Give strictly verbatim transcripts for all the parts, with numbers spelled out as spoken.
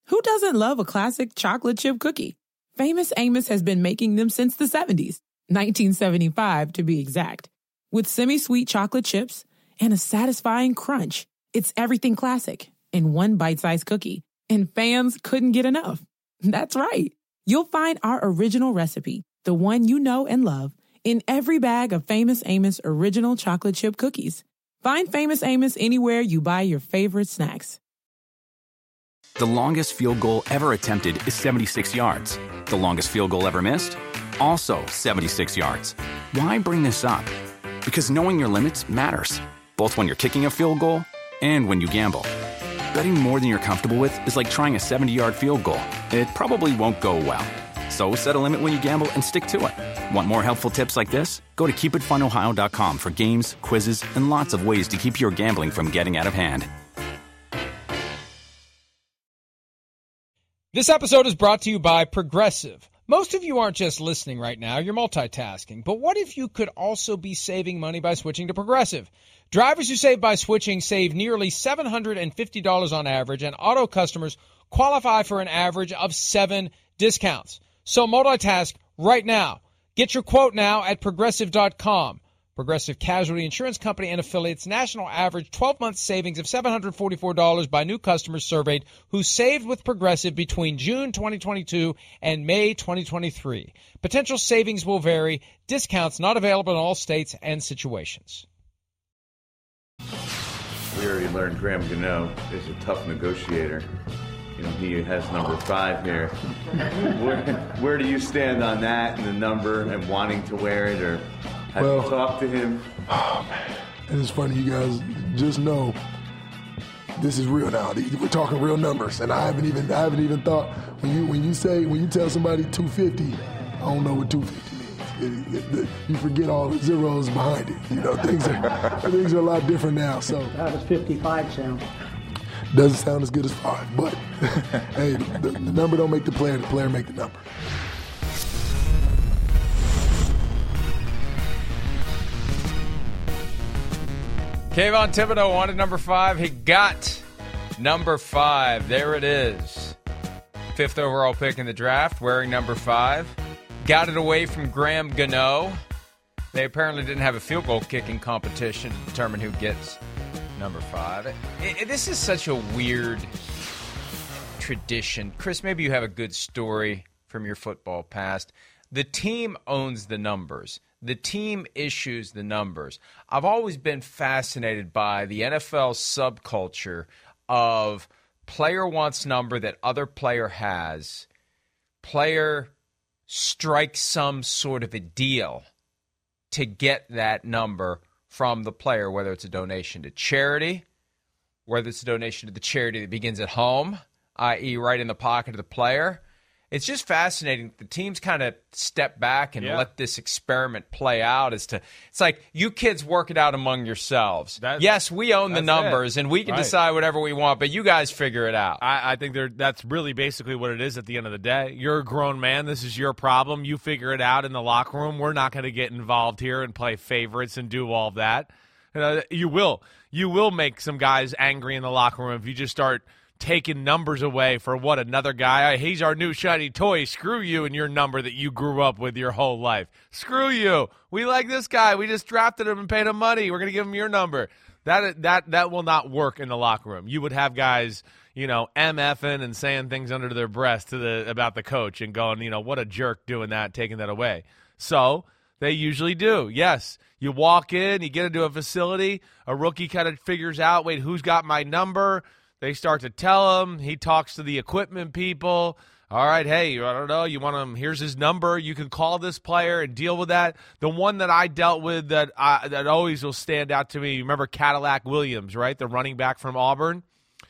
Who doesn't love a classic chocolate chip cookie? Famous Amos has been making them since the seventies, nineteen seventy-five to be exact. With semi-sweet chocolate chips and a satisfying crunch, it's everything classic in one bite-sized cookie, and fans couldn't get enough. That's right. You'll find our original recipe, the one you know and love, in every bag of Famous Amos original chocolate chip cookies. Find Famous Amos anywhere you buy your favorite snacks. The longest field goal ever attempted is seventy-six yards. The longest field goal ever missed? Also seventy-six yards. Why bring this up? Because knowing your limits matters, both when you're kicking a field goal and when you gamble. Betting more than you're comfortable with is like trying a seventy-yard field goal. It probably won't go well. So set a limit when you gamble and stick to it. Want more helpful tips like this? Go to keep it fun ohio dot com for games, quizzes, and lots of ways to keep your gambling from getting out of hand. This episode is brought to you by Progressive. Most of you aren't just listening right now, you're multitasking. But what if you could also be saving money by switching to Progressive? Drivers who save by switching save nearly seven hundred fifty dollars on average, and auto customers qualify for an average of seven discounts. So multitask right now. Get your quote now at Progressive dot com. Progressive Casualty Insurance Company and affiliates, national average twelve-month savings of seven hundred forty-four dollars by new customers surveyed who saved with Progressive between June twenty twenty-two and May twenty twenty-three. Potential savings will vary. Discounts not available in all states and situations. We already learned Graham Gano is a tough negotiator. You know, he has number five here. Where, where do you stand on that and the number and wanting to wear it, or have well, you talked to him? Oh, man. And it's funny, you guys just know this is real now. We're talking real numbers, and I haven't even I haven't even thought when you when you say when you tell somebody two fifty, I don't know what two fifty means. It, it, you forget all the zeros behind it. You know, things are things are a lot different now. So how does fifty-five sound? Doesn't sound as good as five, but hey, the, the number don't make the player. The player make the number. Kayvon Thibodeau wanted number five. He got number five. There it is. Fifth overall pick in the draft, wearing number five. Got it away from Graham Gano. They apparently didn't have a field goal kicking competition to determine who gets number five. It, it, this is such a weird tradition. Chris, maybe you have a good story from your football past. The team owns the numbers. The team issues the numbers. I've always been fascinated by the N F L subculture of player wants number that other player has. Player strikes some sort of a deal to get that number from the player, whether it's a donation to charity, whether it's a donation to the charity that begins at home, that is right in the pocket of the player. It's just fascinating. The teams kind of step back and yeah. let this experiment play out as to, it's like, you kids work it out among yourselves. That's, yes, we own the numbers, it. and we can right. decide whatever we want, but you guys figure it out. I, I think that's really basically what it is at the end of the day. You're a grown man. This is your problem. You figure it out in the locker room. We're not going to get involved here and play favorites and do all of that. You know, you will. You will make some guys angry in the locker room if you just start taking numbers away for what another guy, he's our new shiny toy. Screw you and your number that you grew up with your whole life. Screw you. We like this guy. We just drafted him and paid him money. We're going to give him your number. That that that will not work in the locker room. You would have guys, you know, MFing and saying things under their breath to the about the coach and going, you know, what a jerk doing that, taking that away. So they usually do. Yes, you walk in, you get into a facility, a rookie kind of figures out, wait, who's got my number? They start to tell him. He talks to the equipment people. All right, hey, I don't know, you want him, here's his number. You can call this player and deal with that. The one that I dealt with that I, that always will stand out to me, you remember Cadillac Williams, right, the running back from Auburn?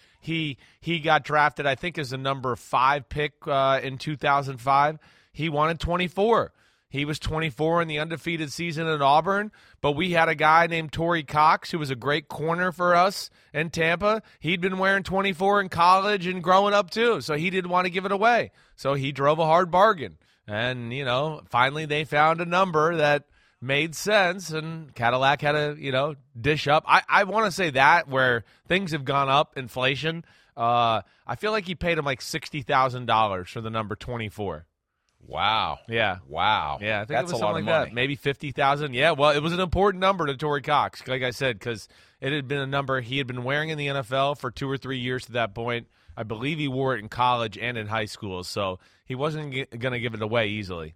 He he got drafted, I think, as a number five pick uh, in two thousand five. He wanted twenty-four. He was twenty-four in the undefeated season at Auburn, but we had a guy named Torrey Cox who was a great corner for us in Tampa. He'd been wearing twenty-four in college and growing up too, so he didn't want to give it away. So he drove a hard bargain. And, you know, finally they found a number that made sense, and Cadillac had to, you know, dish up. I, I want to say that where things have gone up, inflation, Uh, I feel like he paid him like sixty thousand dollars for the number twenty-four. Wow. Yeah. Wow. Yeah, I think That's it was a lot something of like money. that. Maybe fifty thousand. Yeah, well, it was an important number to Torrey Cox, like I said, because it had been a number he had been wearing in the N F L for two or three years to that point. I believe he wore it in college and in high school, so he wasn't g- going to give it away easily.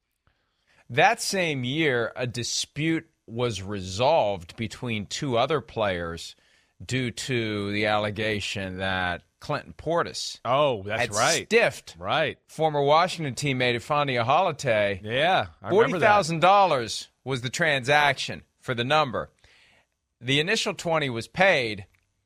That same year, a dispute was resolved between two other players due to the allegation that Clinton Portis Oh, that's had right. stiffed Right. former Washington teammate Ifeanyi Aholate. Yeah, I Forty remember that. thousand dollars was the transaction for the number. The initial twenty was paid,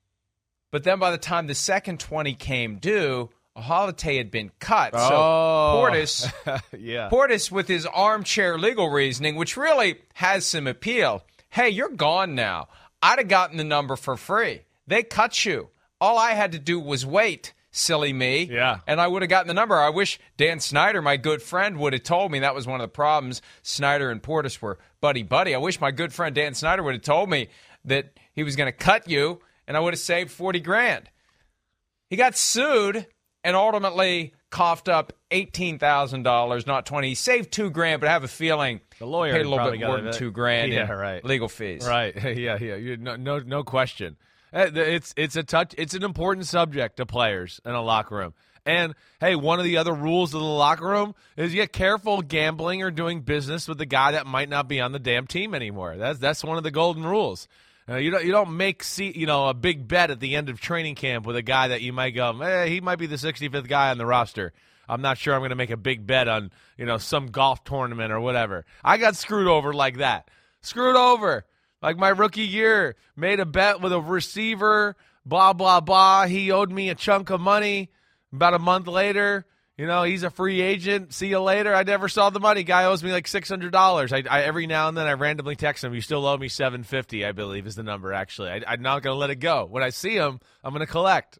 but then by the time the second twenty came due, Aholate had been cut. So Oh. Portis, yeah. Portis, with his armchair legal reasoning, which really has some appeal. Hey, you're gone now. I'd have gotten the number for free. They cut you. All I had to do was wait, silly me. Yeah. And I would have gotten the number. I wish Dan Snyder, my good friend, would have told me. That was one of the problems. Snyder and Portis were buddy-buddy. I wish my good friend Dan Snyder would have told me that he was going to cut you, and I would have saved forty grand. He got sued and ultimately coughed up eighteen thousand dollars, not twenty. He saved two grand, but I have a feeling The lawyer paid a little probably bit got more it. than two grand Yeah, in right. legal fees. Right. Yeah, yeah. You, no, no, no question. Uh, It's it's a touch. It's an important subject to players in a locker room. And hey, one of the other rules of the locker room is you get careful gambling or doing business with the guy that might not be on the damn team anymore. That's that's one of the golden rules. Uh, you don't you don't make see, you know a big bet at the end of training camp with a guy that you might go, hey, he might be the sixty-fifth guy on the roster. I'm not sure I'm going to make a big bet on you know some golf tournament or whatever. I got screwed over like that. Screwed over. Like my rookie year, made a bet with a receiver, blah, blah, blah. He owed me a chunk of money. About a month later, you know, he's a free agent. See you later. I never saw the money. Guy owes me like six hundred dollars. I, I every now and then I randomly text him. You still owe me seven hundred fifty dollars, I believe is the number, actually. I, I'm not going to let it go. When I see him, I'm going to collect.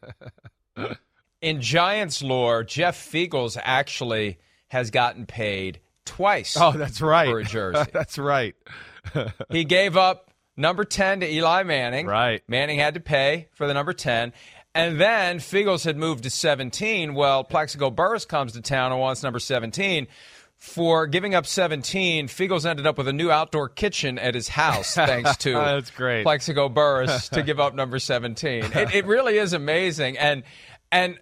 In Giants lore, Jeff Fiegels actually has gotten paid twice. Oh, that's right. For a jersey. That's right. He gave up number ten to Eli Manning. Right. Manning had to pay for the number ten. And then Fiegels had moved to seventeen. Well, Plaxico Burress comes to town and wants number seventeen. For giving up seventeen, Fiegels ended up with a new outdoor kitchen at his house, thanks to That's great. Plaxico Burress to give up number seventeen. It, it really is amazing. And and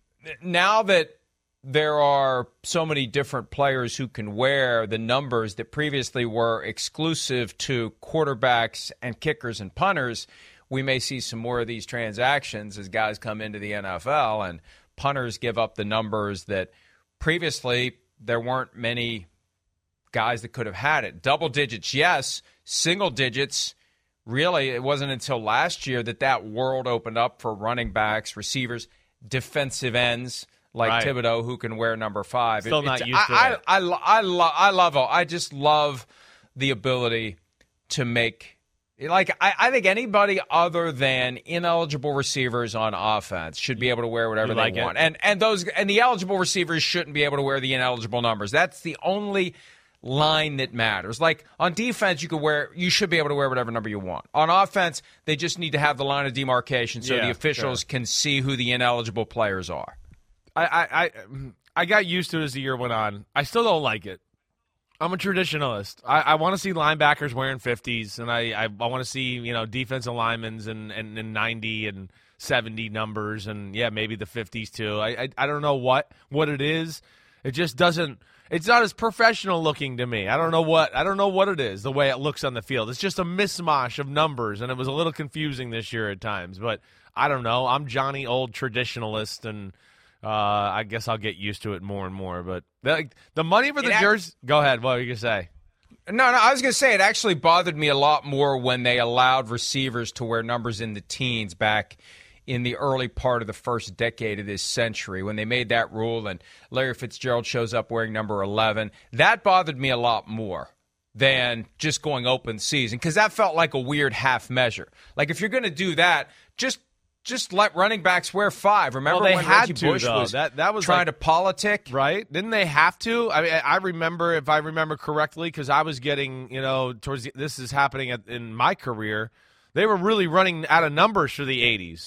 now that there are so many different players who can wear the numbers that previously were exclusive to quarterbacks and kickers and punters, we may see some more of these transactions as guys come into the N F L and punters give up the numbers that previously there weren't many guys that could have had it. Double digits, yes. Single digits, really, it wasn't until last year that that world opened up for running backs, receivers, defensive ends like Right. Thibodeau, who can wear number five. Still It- not it's- used to I, that. I, I, lo- I, lo- I love it. I just love the ability to make – like, I, I think anybody other than ineligible receivers on offense should be able to wear whatever You they like it? want. And and those and the eligible receivers shouldn't be able to wear the ineligible numbers. That's the only line that matters. Like on defense, you could wear you should be able to wear whatever number you want. On offense, they just need to have the line of demarcation so Yeah, the officials sure. can see who the ineligible players are. I, I, I, I got used to it as the year went on. I still don't like it. I'm a traditionalist. I, I want to see linebackers wearing fifties, and I, I, I want to see you know defensive linemen and, and, and ninety and seventy numbers, and yeah, maybe the fifties too. I, I I don't know what what it is. It just doesn't. It's not as professional looking to me. I don't know what I don't know what it is. The way it looks on the field, it's just a mishmash of numbers, and it was a little confusing this year at times. But I don't know. I'm Johnny Old Traditionalist, and. Uh, I guess I'll get used to it more and more. But the, the money for the It act- jersey. Go ahead. What were you gonna say? No, no, I was going to say it actually bothered me a lot more when they allowed receivers to wear numbers in the teens back in the early part of the first decade of this century when they made that rule and Larry Fitzgerald shows up wearing number eleven. That bothered me a lot more than just going open season because that felt like a weird half measure. Like if you're going to do that, just just let running backs wear five. Remember Well, they when had Reggie to, Bush though. was, That- that was trying like- to politic? Right? Didn't they have to? I mean, I remember, if I remember correctly, because I was getting, you know, towards the, this is happening at, in my career. They were really running out of numbers for the eighties.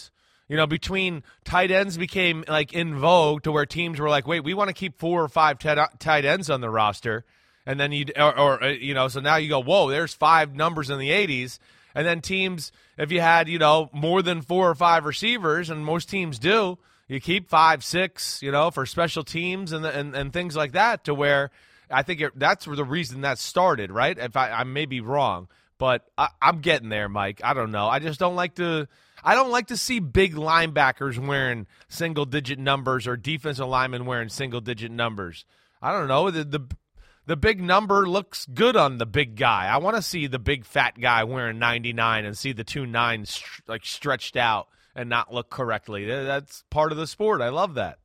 You know, between tight ends became like in vogue to where teams were like, wait, we want to keep four or five tight ends on the roster. And then you, or, or, you know, so now you go, whoa, there's five numbers in the eighties. And then teams, if you had, you know, more than four or five receivers, and most teams do, you keep five, six, you know, for special teams and and, and things like that, to where I think it, that's the reason that started, right? If I, I may be wrong, but I, I'm getting there, Mike. I don't know. I just don't like to. I don't like to see big linebackers wearing single-digit numbers or defensive linemen wearing single-digit numbers. I don't know. The, the the big number looks good on the big guy. I want to see the big fat guy wearing ninety-nine and see the two nines like stretched out and not look correctly. That's part of the sport. I love that.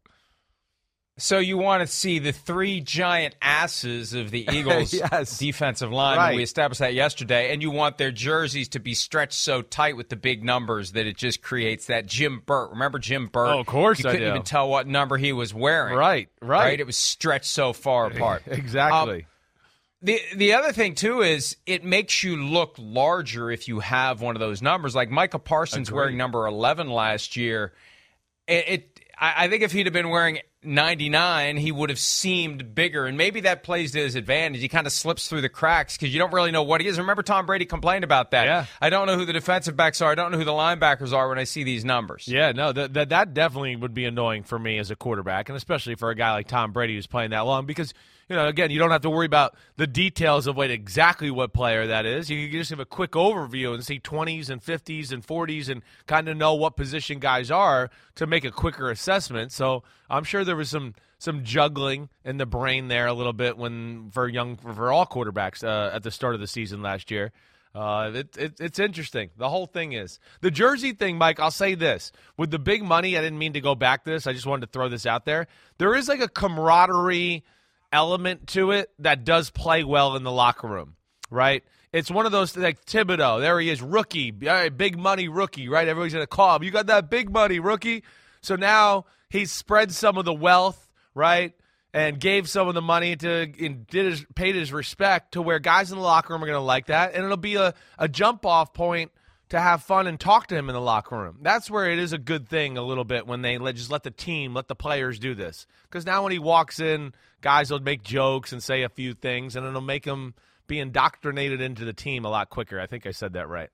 So you want to see the three giant asses of the Eagles' yes. defensive line. Right. We established that yesterday. And you want their jerseys to be stretched so tight with the big numbers that it just creates that Jim Burt. Remember Jim Burt? Oh, of course You I couldn't do. even tell what number he was wearing. Right, right. Right? It was stretched so far apart. Exactly. Um, the the other thing, too, is it makes you look larger if you have one of those numbers. Like Micah Parsons Agreed. wearing number eleven last year. It, it I, I think if he'd have been wearing ninety-nine, he would have seemed bigger, and maybe that plays to his advantage. He kind of slips through the cracks because you don't really know what he is. Remember Tom Brady complained about that. Yeah. I don't know who the defensive backs are. I don't know who the linebackers are when I see these numbers. Yeah, no, that, that that definitely would be annoying for me as a quarterback, and especially for a guy like Tom Brady who's playing that long, because, you know, again, you don't have to worry about the details of what exactly what player that is. You can just have a quick overview and see twenties and fifties and forties and kind of know what position guys are to make a quicker assessment. So I'm sure there was some some juggling in the brain there a little bit when for young for all quarterbacks uh, at the start of the season last year. Uh, it, it, it's interesting. The whole thing is. The jersey thing, Mike, I'll say this. With the big money, I didn't mean to go back to this. I just wanted to throw this out there. There is like a camaraderie element to it that does play well in the locker room, right? It's one of those, like Thibodeau. There he is, rookie, all right, big money rookie, right? Everybody's going to call him. You got that big money rookie? So now he's spread some of the wealth, right, and gave some of the money to and did his, paid his respect to where guys in the locker room are going to like that, and it'll be a, a jump-off point to have fun and talk to him in the locker room. That's where it is a good thing a little bit when they let, just let the team, let the players do this. Because now when he walks in, guys will make jokes and say a few things, and it'll make him be indoctrinated into the team a lot quicker. I think I said that right.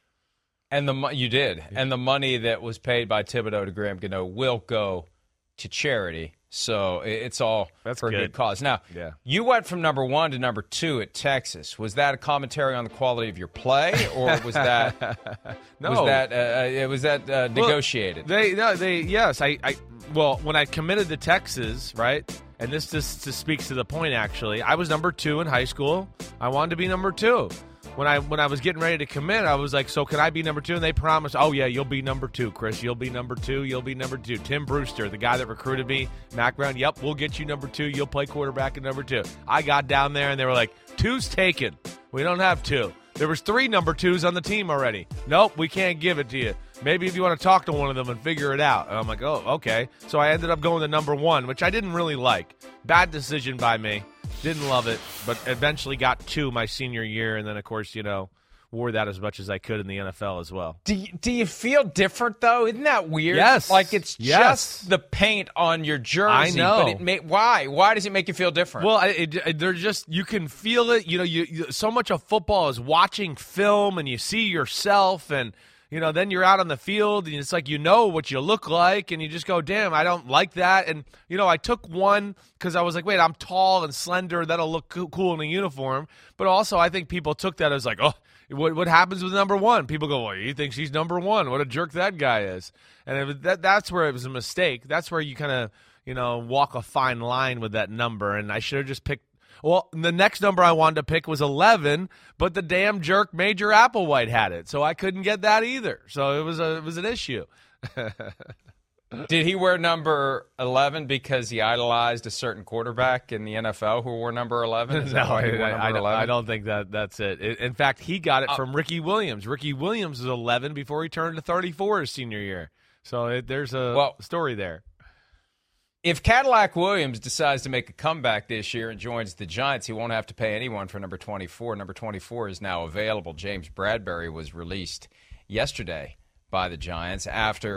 And the you did. And the money that was paid by Thibodeau to Graham Gano will go to charity. So it's all That's for good. a good cause. Now, Yeah. you went from number one to number two at Texas. Was that a commentary on the quality of your play, or was that No. was that uh, uh, was that uh, negotiated? Well, they no, they yes, I, I well, when I committed to Texas, right? And this just, just speaks to the point actually. I was number two in high school. I wanted to be number two. When I when I was getting ready to commit, I was like, so can I be number two? And they promised, oh, yeah, you'll be number two, Chris. You'll be number two. You'll be number two. Tim Brewster, the guy that recruited me, Mac Brown, yep, we'll get you number two. You'll play quarterback at number two. I got down there, and they were like, two's taken. We don't have two. There was three number twos on the team already. Nope, we can't give it to you. Maybe if you want to talk to one of them and figure it out. And I'm like, oh, okay. So I ended up going to number one, which I didn't really like. Bad decision by me. Didn't love it, but eventually got two my senior year, and then, of course, you know, wore that as much as I could in the N F L as well. Do you, do you feel different, though? Isn't that weird? Yes. Like it's Yes. just the paint on your jersey. I know. But it may, why? Why does it make you feel different? Well, it, it, they're just, you can feel it. You know, you, you so much of football is watching film, and you see yourself, and, you know, then you're out on the field, and it's like you know what you look like, and you just go, damn, I don't like that. And, you know, I took one because I was like, wait, I'm tall and slender. That'll look co- cool in a uniform. But also I think people took that as like, oh, what what happens with number one? People go, well, you think she's number one? What a jerk that guy is. And it was, that that's where it was a mistake. That's where you kind of, you know, walk a fine line with that number. And I should have just picked. Well, the next number I wanted to pick was eleven, but the damn jerk Major Applewhite had it, so I couldn't get that either. So it was a it was an issue. Did he wear number eleven because he idolized a certain quarterback in the N F L who wore number eleven? Is that No, why he I, wore I, number I don't, eleven? I don't think that that's it. it. In fact, he got it Oh. from Ricky Williams. Ricky Williams was eleven before he turned to thirty-four his senior year. So it, there's a Well- story there. If Cadillac Williams decides to make a comeback this year and joins the Giants, he won't have to pay anyone for number twenty-four. Number twenty-four is now available. James Bradbury was released yesterday by the Giants after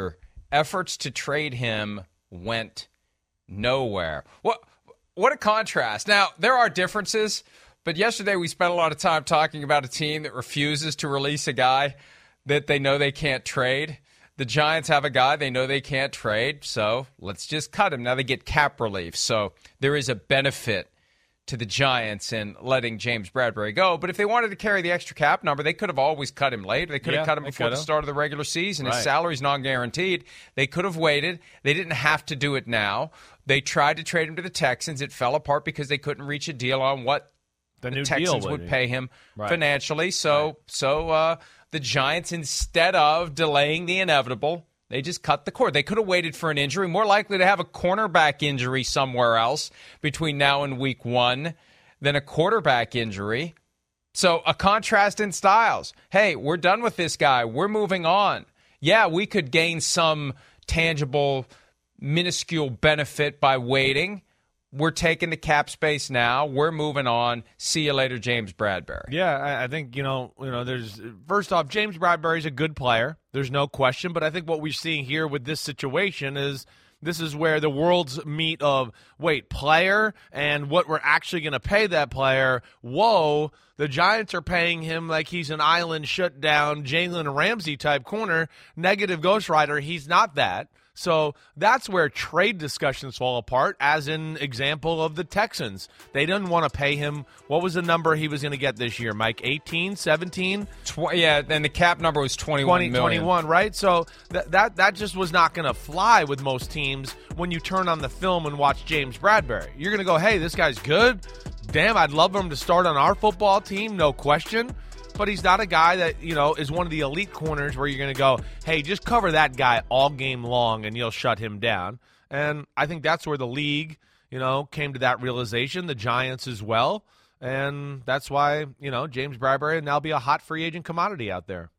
efforts to trade him went nowhere. What what a contrast. Now, there are differences, but yesterday we spent a lot of time talking about a team that refuses to release a guy that they know they can't trade. The Giants have a guy they know they can't trade, so let's just cut him. Now they get cap relief, so there is a benefit to the Giants in letting James Bradberry go. But if they wanted to carry the extra cap number, they could have always cut him late. They could yeah, have cut him before the start of the regular season. Right. His salary's non-guaranteed. They could have waited. They didn't have to do it now. They tried to trade him to the Texans. It fell apart because they couldn't reach a deal on what the, the new Texans deal would, would pay him right. financially. So, right. so uh, the Giants, instead of delaying the inevitable, they just cut the cord. They could have waited for an injury, more likely to have a cornerback injury somewhere else between now and week one than a quarterback injury. So a contrast in styles. Hey, we're done with this guy. We're moving on. Yeah, we could gain some tangible, minuscule benefit by waiting. We're taking the cap space now. We're moving on. See you later, James Bradberry. Yeah, I, I think, you know, you know, there's first off, James Bradberry's a good player. There's no question. But I think what we're seeing here with this situation is this is where the worlds meet of, wait, player and what we're actually going to pay that player. Whoa, the Giants are paying him like he's an island shutdown Jalen Ramsey type corner. Negative Ghost Rider. He's not that. So that's where trade discussions fall apart, as in example of the Texans. They didn't want to pay him. What was the number he was going to get this year, Mike? eighteen, seventeen? Tw- yeah, and the cap number was twenty-one twenty, million. twenty-one, right? So th- that that just was not going to fly with most teams when you turn on the film and watch James Bradberry. You're going to go, hey, this guy's good. Damn, I'd love him to start on our football team, no question. But he's not a guy that, you know, is one of the elite corners where you're going to go, hey, just cover that guy all game long and you'll shut him down. And I think that's where the league, you know, came to that realization, the Giants as well. And that's why, you know, James Bradberry will now be a hot free agent commodity out there.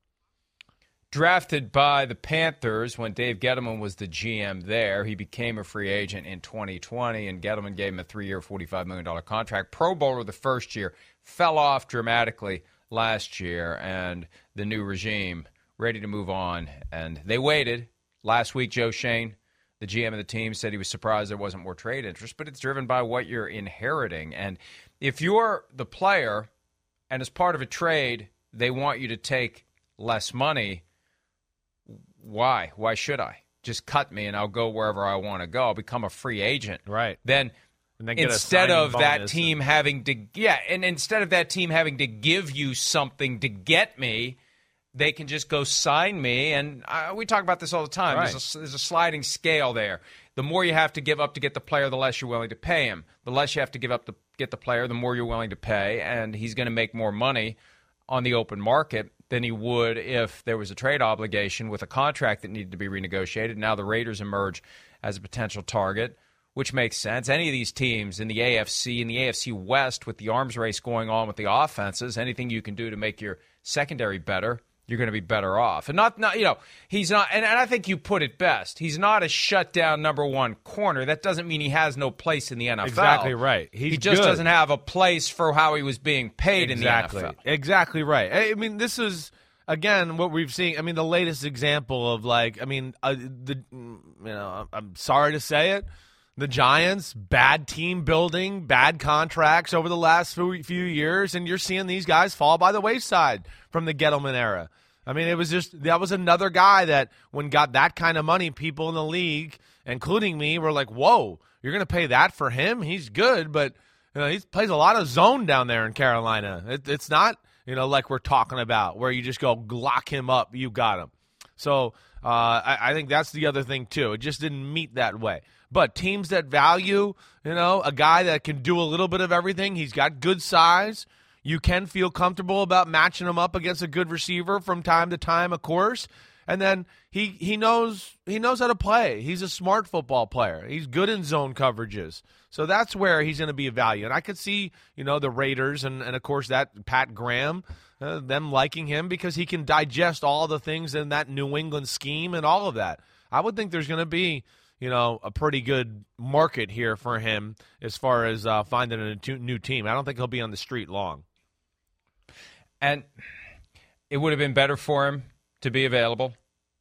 Drafted by the Panthers when Dave Gettleman was the G M there. He became a free agent in twenty twenty, and Gettleman gave him a three-year, forty-five million dollars contract. Pro Bowler the first year, fell off dramatically last year, and the new regime ready to move on. And they waited. Last week, Joe Shane, the G M of the team, said he was surprised there wasn't more trade interest, but it's driven by what you're inheriting. And if you're the player and as part of a trade, they want you to take less money, why? Why should I? Just cut me and I'll go wherever I want to go. I'll become a free agent. Right. Then And then instead of that team and... having to, yeah, and instead of that team having to give you something to get me, they can just go sign me. And uh, we talk about this all the time. Right. There's, a, there's a sliding scale there. The more you have to give up to get the player, the less you're willing to pay him. The less you have to give up to get the player, the more you're willing to pay. And he's going to make more money on the open market than he would if there was a trade obligation with a contract that needed to be renegotiated. Now the Raiders emerge as a potential target, which makes sense. Any of these teams in the A F C, in the A F C West, with the arms race going on with the offenses, anything you can do to make your secondary better, you're going to be better off. And not, not you know, he's not, and, and I think you put it best. He's not a shutdown number one corner. That doesn't mean he has no place in the N F L. Exactly right. He's he just good. doesn't have a place for how he was being paid exactly. in the N F L. Exactly right. I mean, this is, again, what we've seen. I mean, the latest example of, like, I mean, uh, the, you know, I'm sorry to say it, the Giants, bad team building, bad contracts over the last few, few years, and you're seeing these guys fall by the wayside from the Gettleman era. I mean, it was just, that was another guy that when got that kind of money, people in the league, including me, were like, whoa, you're going to pay that for him? He's good, but you know, he plays a lot of zone down there in Carolina. It, it's not, you know, like we're talking about, where you just go lock him up, you got him. So uh, I, I think that's the other thing, too. It just didn't meet that way. But teams that value, you know, a guy that can do a little bit of everything, he's got good size. You can feel comfortable about matching him up against a good receiver from time to time, of course. And then he he knows he knows how to play. He's a smart football player. He's good in zone coverages. So that's where he's going to be a value. And I could see, you know, the Raiders and, and of course, that Pat Graham, uh, them liking him because he can digest all the things in that New England scheme and all of that. I would think there's going to be, you know, a pretty good market here for him as far as uh, finding a new team. I don't think he'll be on the street long. And it would have been better for him to be available.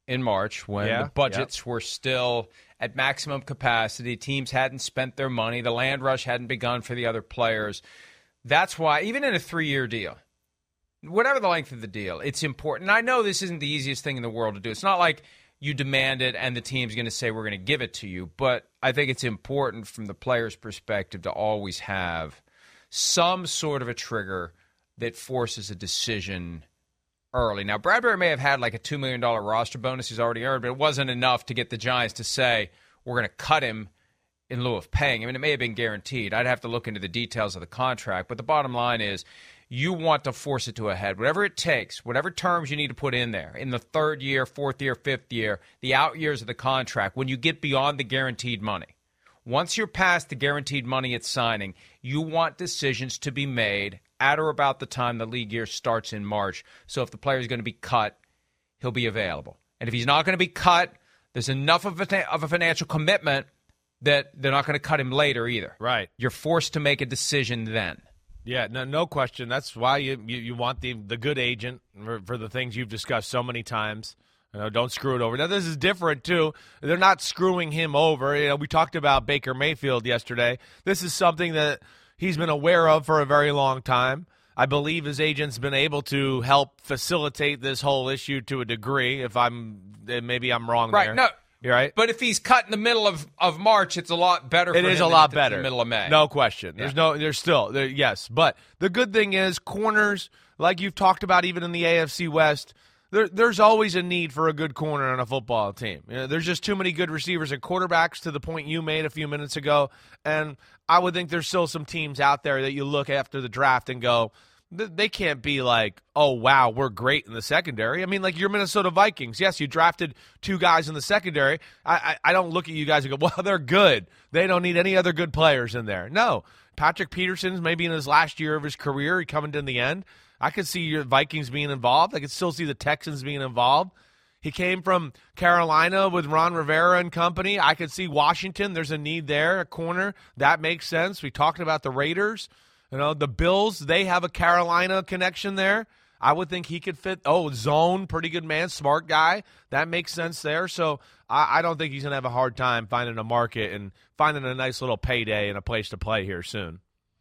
in March when Yeah, the budgets yeah. were still at maximum capacity. Teams hadn't spent their money. The land rush hadn't begun for the other players. That's why, even in a three-year deal, whatever the length of the deal, it's important. And I know this isn't the easiest thing in the world to do. It's not like you demand it and the team's going to say we're going to give it to you. But I think it's important from the player's perspective to always have some sort of a trigger that forces a decision early. Now, Bradbury may have had like a two million dollars roster bonus he's already earned, but it wasn't enough to get the Giants to say we're going to cut him in lieu of paying. I mean, it may have been guaranteed. I'd have to look into the details of the contract. But the bottom line is you want to force it to a head. Whatever it takes, whatever terms you need to put in there, in the third year, fourth year, fifth year, the out years of the contract, when you get beyond the guaranteed money. Once you're past the guaranteed money at signing, you want decisions to be made at or about the time the league year starts in March. So if the player is going to be cut, he'll be available. And if he's not going to be cut, there's enough of a, of a financial commitment that they're not going to cut him later either. Right. You're forced to make a decision then. Yeah, no, no question. That's why you, you, you want the the good agent for, for the things you've discussed so many times. You know, don't screw it over. Now, this is different, too. They're not screwing him over. You know, we talked about Baker Mayfield yesterday. This is something that he's been aware of for a very long time. I believe his agent's been able to help facilitate this whole issue to a degree. If I'm, maybe I'm wrong right, there. No, You're right. But if he's cut in the middle of, of March, it's a lot better for it him is a than lot if it's better. in the middle of May. No question. There's Yeah. no, there's still, there, yes. But the good thing is corners, like you've talked about even in the A F C West, there, there's always a need for a good corner on a football team. You know, there's just too many good receivers and quarterbacks, to the point you made a few minutes ago. And I would think there's still some teams out there that you look after the draft and go, they can't be like, oh, wow, we're great in the secondary. I mean, like your Minnesota Vikings. Yes, you drafted two guys in the secondary. I, I, I don't look at you guys and go, well, they're good. They don't need any other good players in there. No. Patrick Peterson's maybe in his last year of his career. He coming to the end. I could see your Vikings being involved. I could still see the Texans being involved. He came from Carolina with Ron Rivera and company. I could see Washington. There's a need there, a corner. That makes sense. We talked about the Raiders. You know, the Bills, they have a Carolina connection there. I would think he could fit. Oh, zone, pretty good man, smart guy. That makes sense there. So I, I don't think he's going to have a hard time finding a market and finding a nice little payday and a place to play here soon.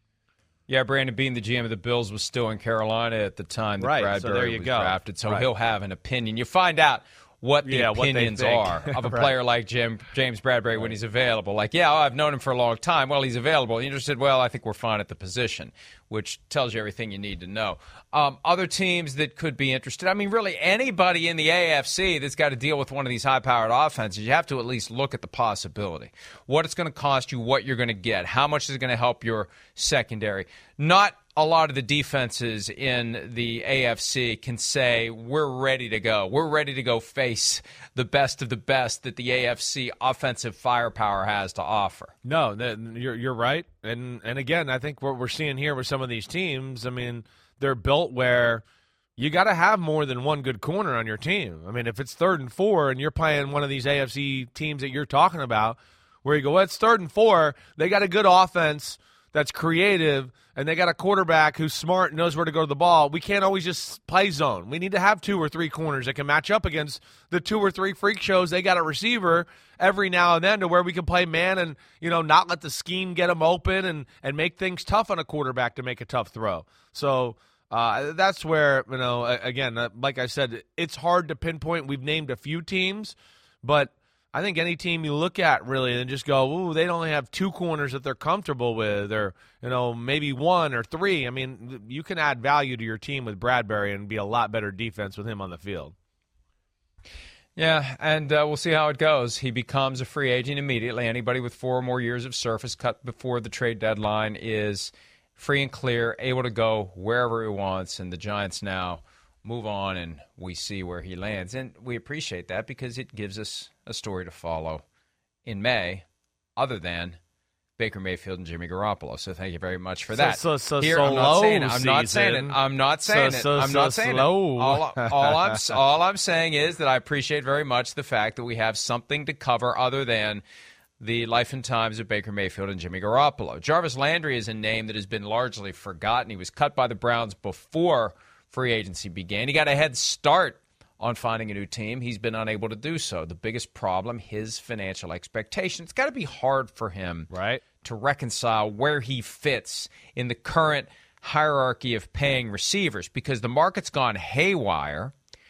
Yeah, Brandon Beane, the G M of the Bills, was still in Carolina at the time that Right, Bradbury so there you was go. drafted, so Right. he'll have an opinion. You find out what the Yeah, what they opinions think. are of a Right. player like Jim, James Bradbury when he's available. Like, yeah, oh, I've known him for a long time. Well, he's available. You're interested? Well, I think we're fine at the position, which tells you everything you need to know. Um, other teams that could be interested, I mean, really anybody in the A F C that's got to deal with one of these high-powered offenses, you have to at least look at the possibility. What it's going to cost you, what you're going to get, how much is it going to help your secondary. Not a lot of the defenses in the A F C can say, we're ready to go. We're ready to go face the best of the best that the A F C offensive firepower has to offer. No, that, you're you're right. And and again, I think what we're seeing here with some of these teams, I mean, they're built where you got to have more than one good corner on your team. I mean, if it's third and four and you're playing one of these A F C teams that you're talking about, where you go, well, it's third and four, they got a good offense that's creative, and they got a quarterback who's smart and knows where to go to the ball. We can't always just play zone. We need to have two or three corners that can match up against the two or three freak shows. They got a receiver every now and then to where we can play man and, you know, not let the scheme get them open and, and make things tough on a quarterback to make a tough throw. So uh, that's where, you know, again, like I said, it's hard to pinpoint. We've named a few teams, but I think any team you look at really and just go, ooh, they only have two corners that they're comfortable with, or, you know, maybe one or three. I mean, you can add value to your team with Bradbury and be a lot better defense with him on the field. Yeah, and uh, we'll see how it goes. He becomes a free agent immediately. Anybody with four or more years of surface cut before the trade deadline is free and clear, able to go wherever he wants, and the Giants now move on, and we see where he lands. And we appreciate that because it gives us a story to follow in May, other than Baker Mayfield and Jimmy Garoppolo. So thank you very much for that. So, so, so Here, slow I'm not saying it. I'm season. not saying it. I'm not saying so, it. So, I'm so not saying slow. it. All, all I'm all I'm saying is that I appreciate very much the fact that we have something to cover other than the life and times of Baker Mayfield and Jimmy Garoppolo. Jarvis Landry is a name that has been largely forgotten. He was cut by the Browns before free agency began. He got a head start on finding a new team. He's been unable to do so. The biggest problem, his financial expectations. It's got to be hard for him right. to reconcile where he fits in the current hierarchy of paying receivers because the market's gone haywire.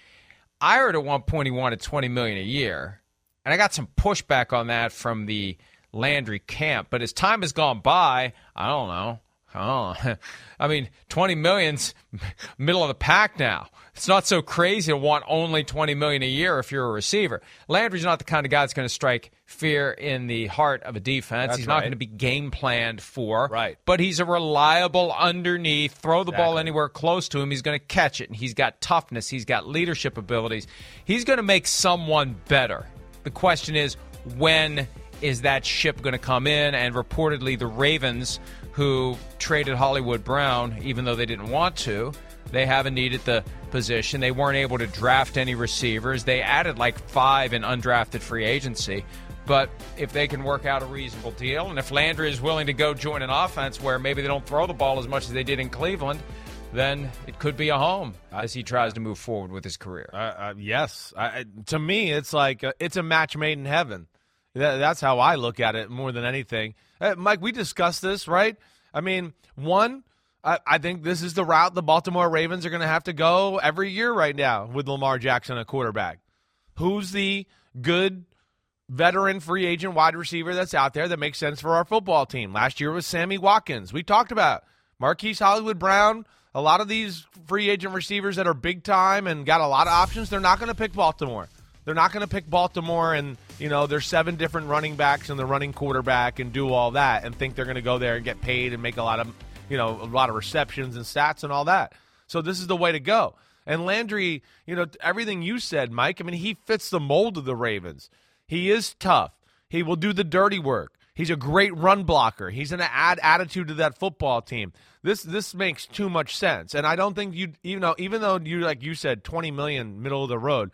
I heard at one point he wanted twenty million dollars a year, and I got some pushback on that from the Landry camp. But as time has gone by, I don't know. Oh, I mean, twenty million's middle of the pack now. It's not so crazy to want only twenty million dollars a year if you're a receiver. Landry's not the kind of guy that's going to strike fear in the heart of a defense. That's he's right. not going to be game planned for. Right. But he's a reliable underneath, throw the Exactly. ball anywhere close to him. He's going to catch it, and he's got toughness. He's got leadership abilities. He's going to make someone better. The question is, when is that ship going to come in? And reportedly the Ravens, who traded Hollywood Brown, even though they didn't want to, they haven't needed the position. They weren't able to draft any receivers. They added like five in undrafted free agency. But if they can work out a reasonable deal, and if Landry is willing to go join an offense where maybe they don't throw the ball as much as they did in Cleveland, then it could be a home as he tries to move forward with his career. Uh, uh, yes. I, to me, it's like uh, it's a match made in heaven. That, that's how I look at it more than anything. Uh, Mike, we discussed this, right? I mean, one, I, I think this is the route the Baltimore Ravens are going to have to go every year right now with Lamar Jackson, a quarterback. Who's the good veteran free agent wide receiver that's out there that makes sense for our football team? Last year was Sammy Watkins. We talked about Marquise Hollywood Brown. A lot of these free agent receivers that are big time and got a lot of options, they're not going to pick Baltimore. They're not going to pick Baltimore and, you know, there's seven different running backs and the running quarterback and do all that and think they're going to go there and get paid and make a lot of, you know, a lot of receptions and stats and all that. So this is the way to go. And Landry, you know, everything you said, Mike, I mean, he fits the mold of the Ravens. He is tough. He will do the dirty work. He's a great run blocker. He's going to add attitude to that football team. This this makes too much sense. And I don't think you, you know, even though you, like you said, twenty million dollars middle of the road,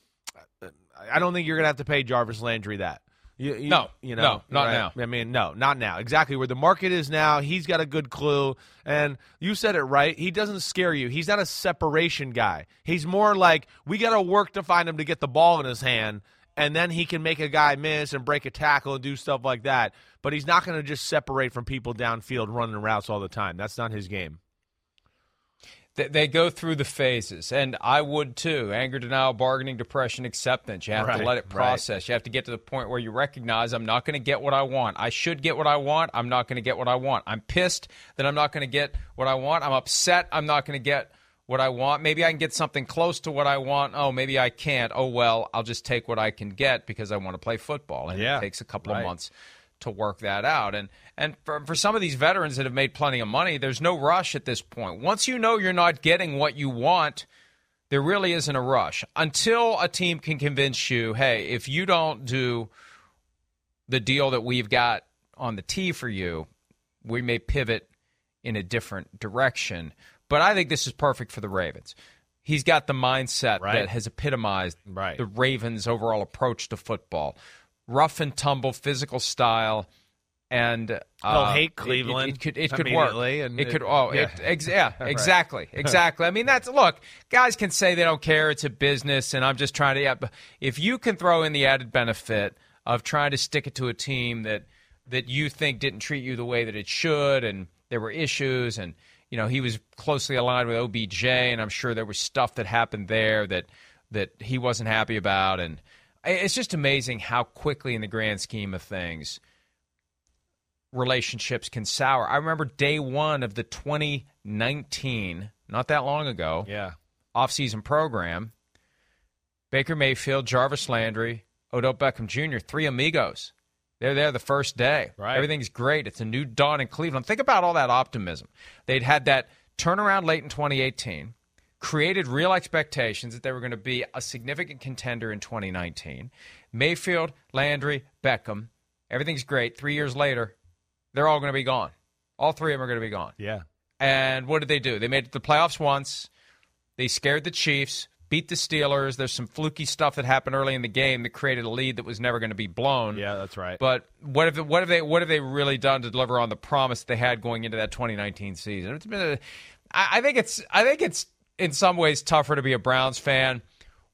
I don't think you're going to have to pay Jarvis Landry that. You, you, no, you know, no, not right? now. I mean, no, not now. Exactly where the market is now. He's got a good clue. And you said it right. He doesn't scare you. He's not a separation guy. He's more like, we got to work to find him to get the ball in his hand, and then he can make a guy miss and break a tackle and do stuff like that. But he's not going to just separate from people downfield running routes all the time. That's not his game. They go through the phases, and I would too. Anger, denial, bargaining, depression, acceptance. You have right, to let it process. Right. You have to get to the point where you recognize I'm not going to get what I want. I should get what I want. I'm not going to get what I want. I'm pissed that I'm not going to get what I want. I'm upset I'm not going to get what I want. Maybe I can get something close to what I want. Oh, maybe I can't. Oh, well, I'll just take what I can get because I want to play football. And yeah, it takes a couple right. of months to work that out. And and for, for some of these veterans that have made plenty of money, there's no rush at this point. Once you know you're not getting what you want, there really isn't a rush. Until a team can convince you, hey, if you don't do the deal that we've got on the tee for you, we may pivot in a different direction. But I think this is perfect for the Ravens. He's got the mindset right. that has epitomized right. the Ravens' overall approach to football. Rough and tumble, physical style, and uh, he'll hate Cleveland. It, it, it could, it could work. And it, it could. Oh, yeah, it, ex, yeah exactly, exactly. I mean, that's look. Guys can say they don't care; it's a business, and I'm just trying to. Yeah, but if you can throw in the added benefit of trying to stick it to a team that that you think didn't treat you the way that it should, and there were issues, and you know he was closely aligned with O B J, and I'm sure there was stuff that happened there that that he wasn't happy about, and. It's just amazing how quickly, in the grand scheme of things, relationships can sour. I remember day one of the twenty nineteen, not that long ago, yeah. offseason program. Baker Mayfield, Jarvis Landry, Odell Beckham Junior, three amigos. They're there the first day. Right. Everything's great. It's a new dawn in Cleveland. Think about all that optimism. They'd had that turnaround late in twenty eighteen. Created real expectations that they were going to be a significant contender in twenty nineteen. Mayfield, Landry, Beckham, everything's great. Three years later, they're all going to be gone. All three of them are going to be gone. Yeah. And what did they do? They made it to the playoffs once. They scared the Chiefs, beat the Steelers. There's some fluky stuff that happened early in the game that created a lead that was never going to be blown. Yeah, that's right. But what have what have they what have they really done to deliver on the promise they had going into that twenty nineteen season? It's been a, I, I think it's I think it's in some ways tougher to be a Browns fan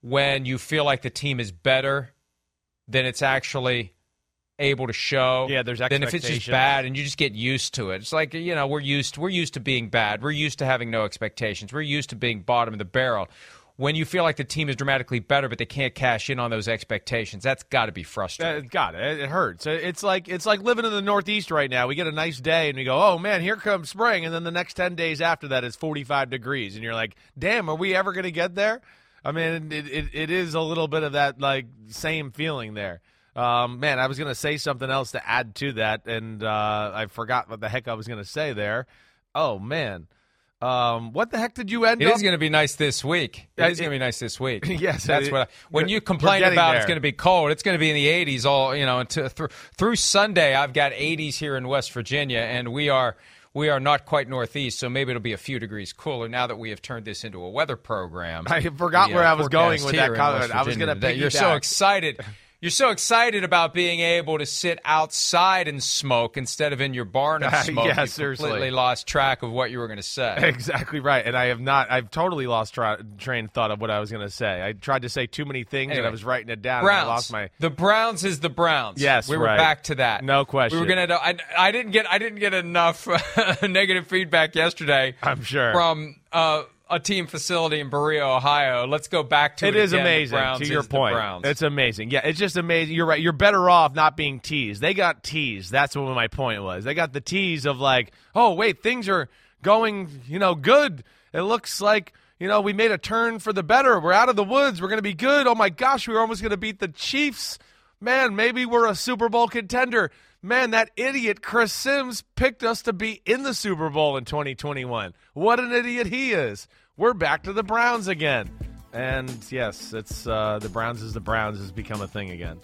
when you feel like the team is better than it's actually able to show. Yeah, there's Then if it's just bad and you just get used to it. It's like, you know, we're used we're used to being bad. We're used to having no expectations. We're used to being bottom of the barrel. When you feel like the team is dramatically better, but they can't cash in on those expectations, that's got to be frustrating. Uh, got it. It hurts. It's like it's like living in the Northeast right now. We get a nice day, and we go, "Oh man, here comes spring," and then the next ten days after that is forty-five degrees, and you're like, "Damn, are we ever going to get there?" I mean, it, it it is a little bit of that like same feeling there. Um, man, I was going to say something else to add to that, and uh, I forgot what the heck I was going to say there. Oh man. Um, what the heck did you end it up? It is going to be nice this week. It uh, is going to be nice this week. Yes, that's it, what. I, when you complain about there. It's going to be cold, it's going to be in the eighties all. You know, until, through, through Sunday, I've got eighties here in West Virginia, and we are we are not quite northeast, so maybe it'll be a few degrees cooler now that we have turned this into a weather program. I forgot the, where uh, I was going with that comment. I was going to. You're so excited. You're so excited about being able to sit outside and smoke instead of in your barn and smoke. Yeah, you seriously. completely lost track of what you were going to say. Exactly right. And I have not, I've totally lost tra- train of thought of what I was going to say. I tried to say too many things anyway, and I was writing it down Browns. and I lost my. The Browns is the Browns. Yes, we were right. back to that. No question. We were going to. I, I didn't get. I didn't get enough negative feedback yesterday. I'm sure from. Uh, a team facility in Berea, Ohio. Let's go back to it. It is again. amazing, to your point. Browns. It's amazing. Yeah, it's just amazing. You're right. You're better off not being teased. They got teased. That's what my point was. They got the tease of like, oh, wait, things are going, you know, good. It looks like, you know, we made a turn for the better. We're out of the woods. We're going to be good. Oh, my gosh, we were almost going to beat the Chiefs. Man, maybe we're a Super Bowl contender. Man, that idiot Chris Sims picked us to be in the Super Bowl in twenty twenty-one. What an idiot he is. We're back to the Browns again. And, yes, it's uh, the Browns is the Browns has become a thing again.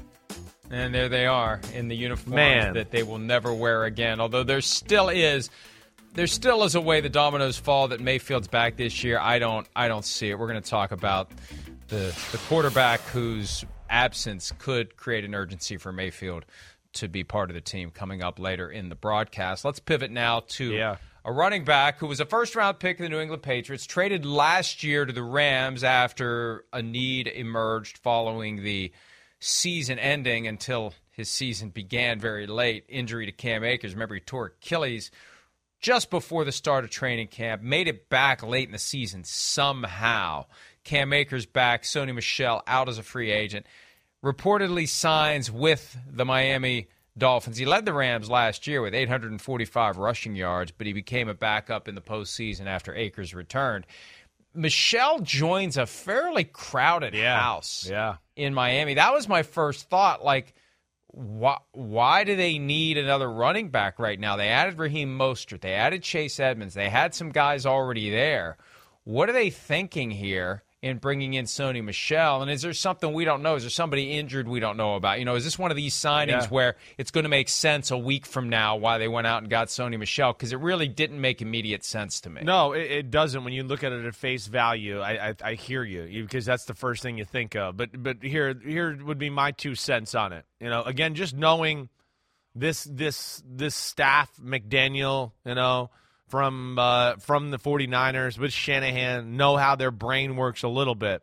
And there they are in the uniform Man. that they will never wear again. Although there still is there still is a way the dominoes fall that Mayfield's back this year. I don't I don't see it. We're going to talk about the the quarterback whose absence could create an urgency for Mayfield to be part of the team coming up later in the broadcast. Let's pivot now to yeah. a running back who was a first-round pick of the New England Patriots, traded last year to the Rams after a need emerged following the season ending until his season began very late. Injury to Cam Akers. Remember, he tore Achilles just before the start of training camp, made it back late in the season somehow. Cam Akers back, Sony Michel out as a free agent. Reportedly signs with the Miami Dolphins. He led the Rams last year with eight hundred forty-five rushing yards, but he became a backup in the postseason after Akers returned. Michel joins a fairly crowded yeah. house yeah. in Miami. That was my first thought. Like, why, why do they need another running back right now? They added Raheem Mostert. They added Chase Edmonds. They had some guys already there. What are they thinking here in bringing in Sony Michel? And is there something we don't know? Is there somebody injured we don't know about? You know, is this one of these signings yeah. where it's going to make sense a week from now why they went out and got Sony Michel? Because it really didn't make immediate sense to me. No, it, it doesn't. When you look at it at face value, I, I, I hear you because that's the first thing you think of. But but here here would be my two cents on it. You know, again, just knowing this this this staff, McDaniel, you know, from uh, from the 49ers with Shanahan, know how their brain works a little bit.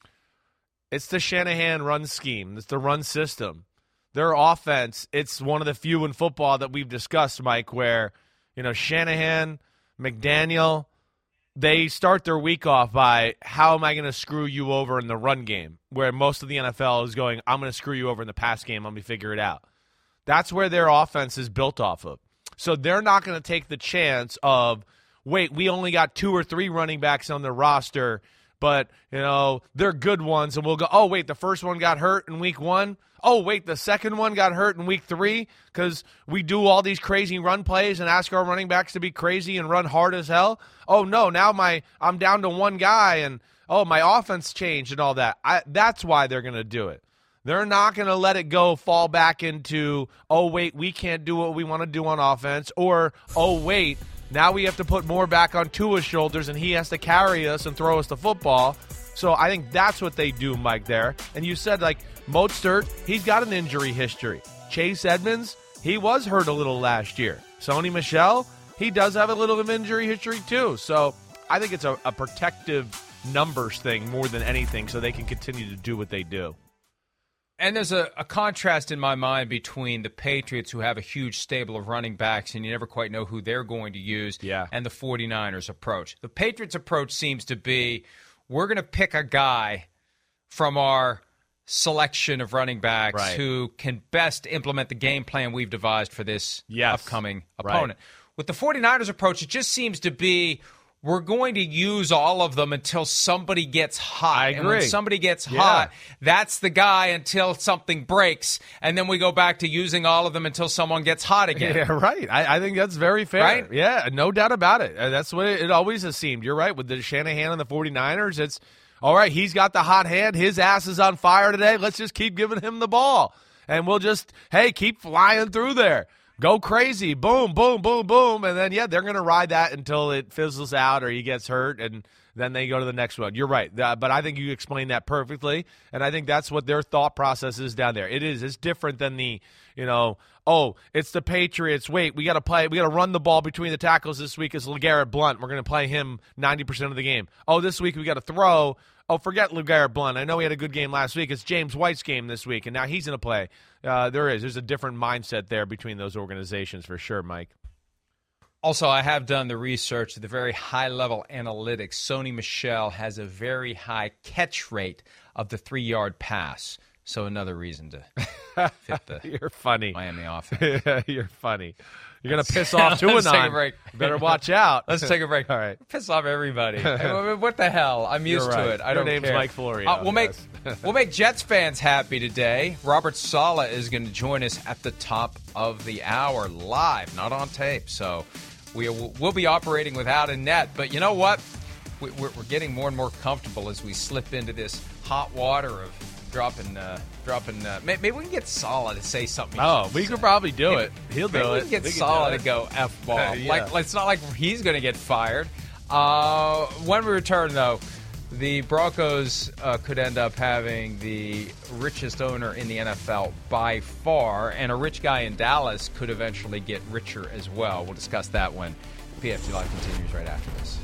It's the Shanahan run scheme. It's the run system. Their offense, it's one of the few in football that we've discussed, Mike, where, you know, Shanahan, McDaniel, they start their week off by, how am I going to screw you over in the run game? Where most of the N F L is going, I'm going to screw you over in the pass game. Let me figure it out. That's where their offense is built off of. So they're not going to take the chance of, wait, we only got two or three running backs on the roster, but, you know, they're good ones. And we'll go, oh, wait, the first one got hurt in week one. Oh, wait, the second one got hurt in week three because we do all these crazy run plays and ask our running backs to be crazy and run hard as hell. Oh, no, now my I'm down to one guy and, oh, my offense changed and all that. I, that's why they're going to do it. They're not going to let it go fall back into, oh, wait, we can't do what we want to do on offense, or, oh, wait, now we have to put more back on Tua's shoulders and he has to carry us and throw us the football. So I think that's what they do, Mike, there. And you said, like, Mostert, he's got an injury history. Chase Edmonds, he was hurt a little last year. Sony Michel, he does have a little of injury history too. So I think it's a, a protective numbers thing more than anything so they can continue to do what they do. And there's a, a contrast in my mind between the Patriots, who have a huge stable of running backs, and you never quite know who they're going to use, yeah. and the 49ers approach. The Patriots approach seems to be, we're going to pick a guy from our selection of running backs right. who can best implement the game plan we've devised for this yes. upcoming opponent. Right. With the 49ers approach, it just seems to be, we're going to use all of them until somebody gets hot. I agree. And when somebody gets yeah. hot, that's the guy until something breaks. And then we go back to using all of them until someone gets hot again. Yeah, right. I, I think that's very fair. Right? Yeah, no doubt about it. Uh, That's what it, it always has seemed. You're right. With the Shanahan and the 49ers, it's, all right, he's got the hot hand. His ass is on fire today. Let's just keep giving him the ball. And we'll just, hey, keep flying through there. Go crazy. Boom, boom, boom, boom. And then, yeah, they're going to ride that until it fizzles out or he gets hurt, and then they go to the next one. You're right. Uh, but I think you explained that perfectly, and I think that's what their thought process is down there. It is. It's different than the, you know, oh, it's the Patriots. Wait, we got to play. We got to run the ball between the tackles this week. It's LeGarrette Blount. We're going to play him ninety percent of the game. Oh, this week we got to throw. Oh, forget LeGarrette Blount. I know he had a good game last week. It's James White's game this week, and now he's going to play. Uh, there is. There's a different mindset there between those organizations for sure, Mike. Also, I have done the research, the very high-level analytics. Sony Michel has a very high catch rate of the three-yard pass. So another reason to fit the You're funny. Miami offense. You're funny. You're going to piss off Let's take a Tuanon. break. Better watch out. Let's take a break. All right. Piss off everybody. What the hell? I'm used You're right. to it. I Your don't name's care. Mike Florio. Uh, we'll make Yes. we'll make Jets fans happy today. Robert Saleh is going to join us at the top of the hour live, not on tape. So we we'll be operating without a net. But you know what? We, we're, we're getting more and more comfortable as we slip into this hot water of dropping uh, dropping. Uh, maybe we can get Saleh to say something. Oh, we could probably do Maybe- it. He'll do Maybe it. we can get We can Saleh do to it. go F ball. Yeah. Like, like it's not like he's going to get fired. Uh, when we return, though, the Broncos uh, could end up having the richest owner in the N F L by far, and a rich guy in Dallas could eventually get richer as well. We'll discuss that when P F T Live continues right after this.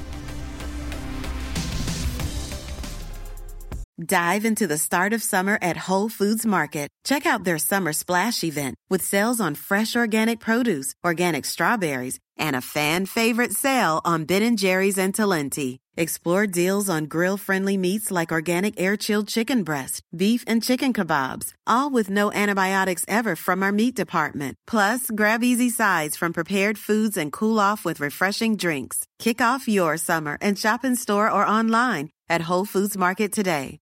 Dive into the start of summer at Whole Foods Market. Check out their summer splash event with sales on fresh organic produce, organic strawberries, and a fan favorite sale on Ben and Jerry's and Talenti. Explore deals on grill-friendly meats like organic air-chilled chicken breast, beef and chicken kebabs, all with no antibiotics ever from our meat department. Plus, grab easy sides from prepared foods and cool off with refreshing drinks. Kick off your summer and shop in store or online at Whole Foods Market today.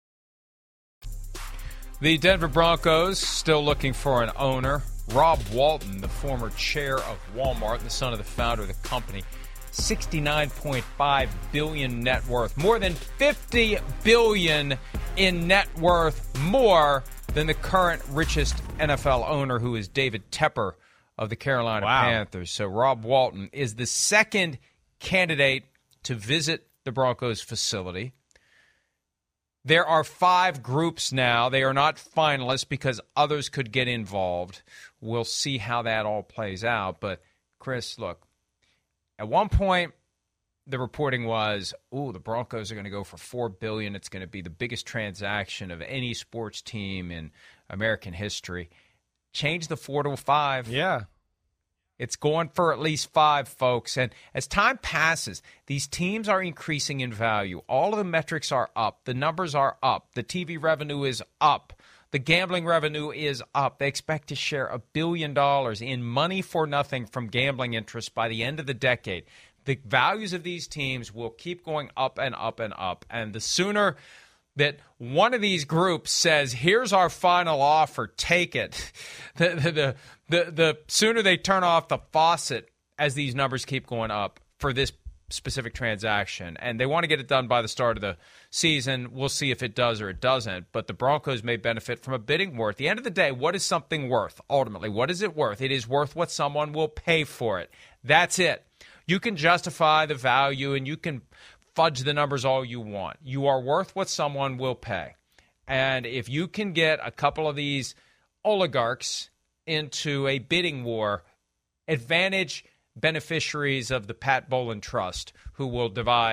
The Denver Broncos still looking for an owner. Rob Walton, the former chair of Walmart, the son of the founder of the company, sixty-nine point five billion dollars net worth, more than fifty billion dollars in net worth, more than the current richest N F L owner, who is David Tepper of the Carolina Wow. Panthers. So Rob Walton is the second candidate to visit the Broncos facility. There are five groups now. They are not finalists because others could get involved. We'll see how that all plays out. But, Chris, look, at one point, the reporting was, ooh, the Broncos are going to go for four billion dollars. It's going to be the biggest transaction of any sports team in American history. Change the four to a five. Yeah. It's going for at least five, folks. And as time passes, these teams are increasing in value. All of the metrics are up. The numbers are up. The T V revenue is up. The gambling revenue is up. They expect to share a billion dollars in money for nothing from gambling interest by the end of the decade. The values of these teams will keep going up and up and up. And the sooner that one of these groups says, here's our final offer, take it, the, the, the, the, the sooner they turn off the faucet as these numbers keep going up for this specific transaction. And they want to get it done by the start of the season. We'll see if it does or it doesn't. But the Broncos may benefit from a bidding war. At the end of the day, what is something worth? Ultimately, what is it worth? It is worth what someone will pay for it. That's it. You can justify the value and you can fudge the numbers all you want. You are worth what someone will pay. And if you can get a couple of these oligarchs into a bidding war, advantage beneficiaries of the Pat Bowlen Trust, who will divide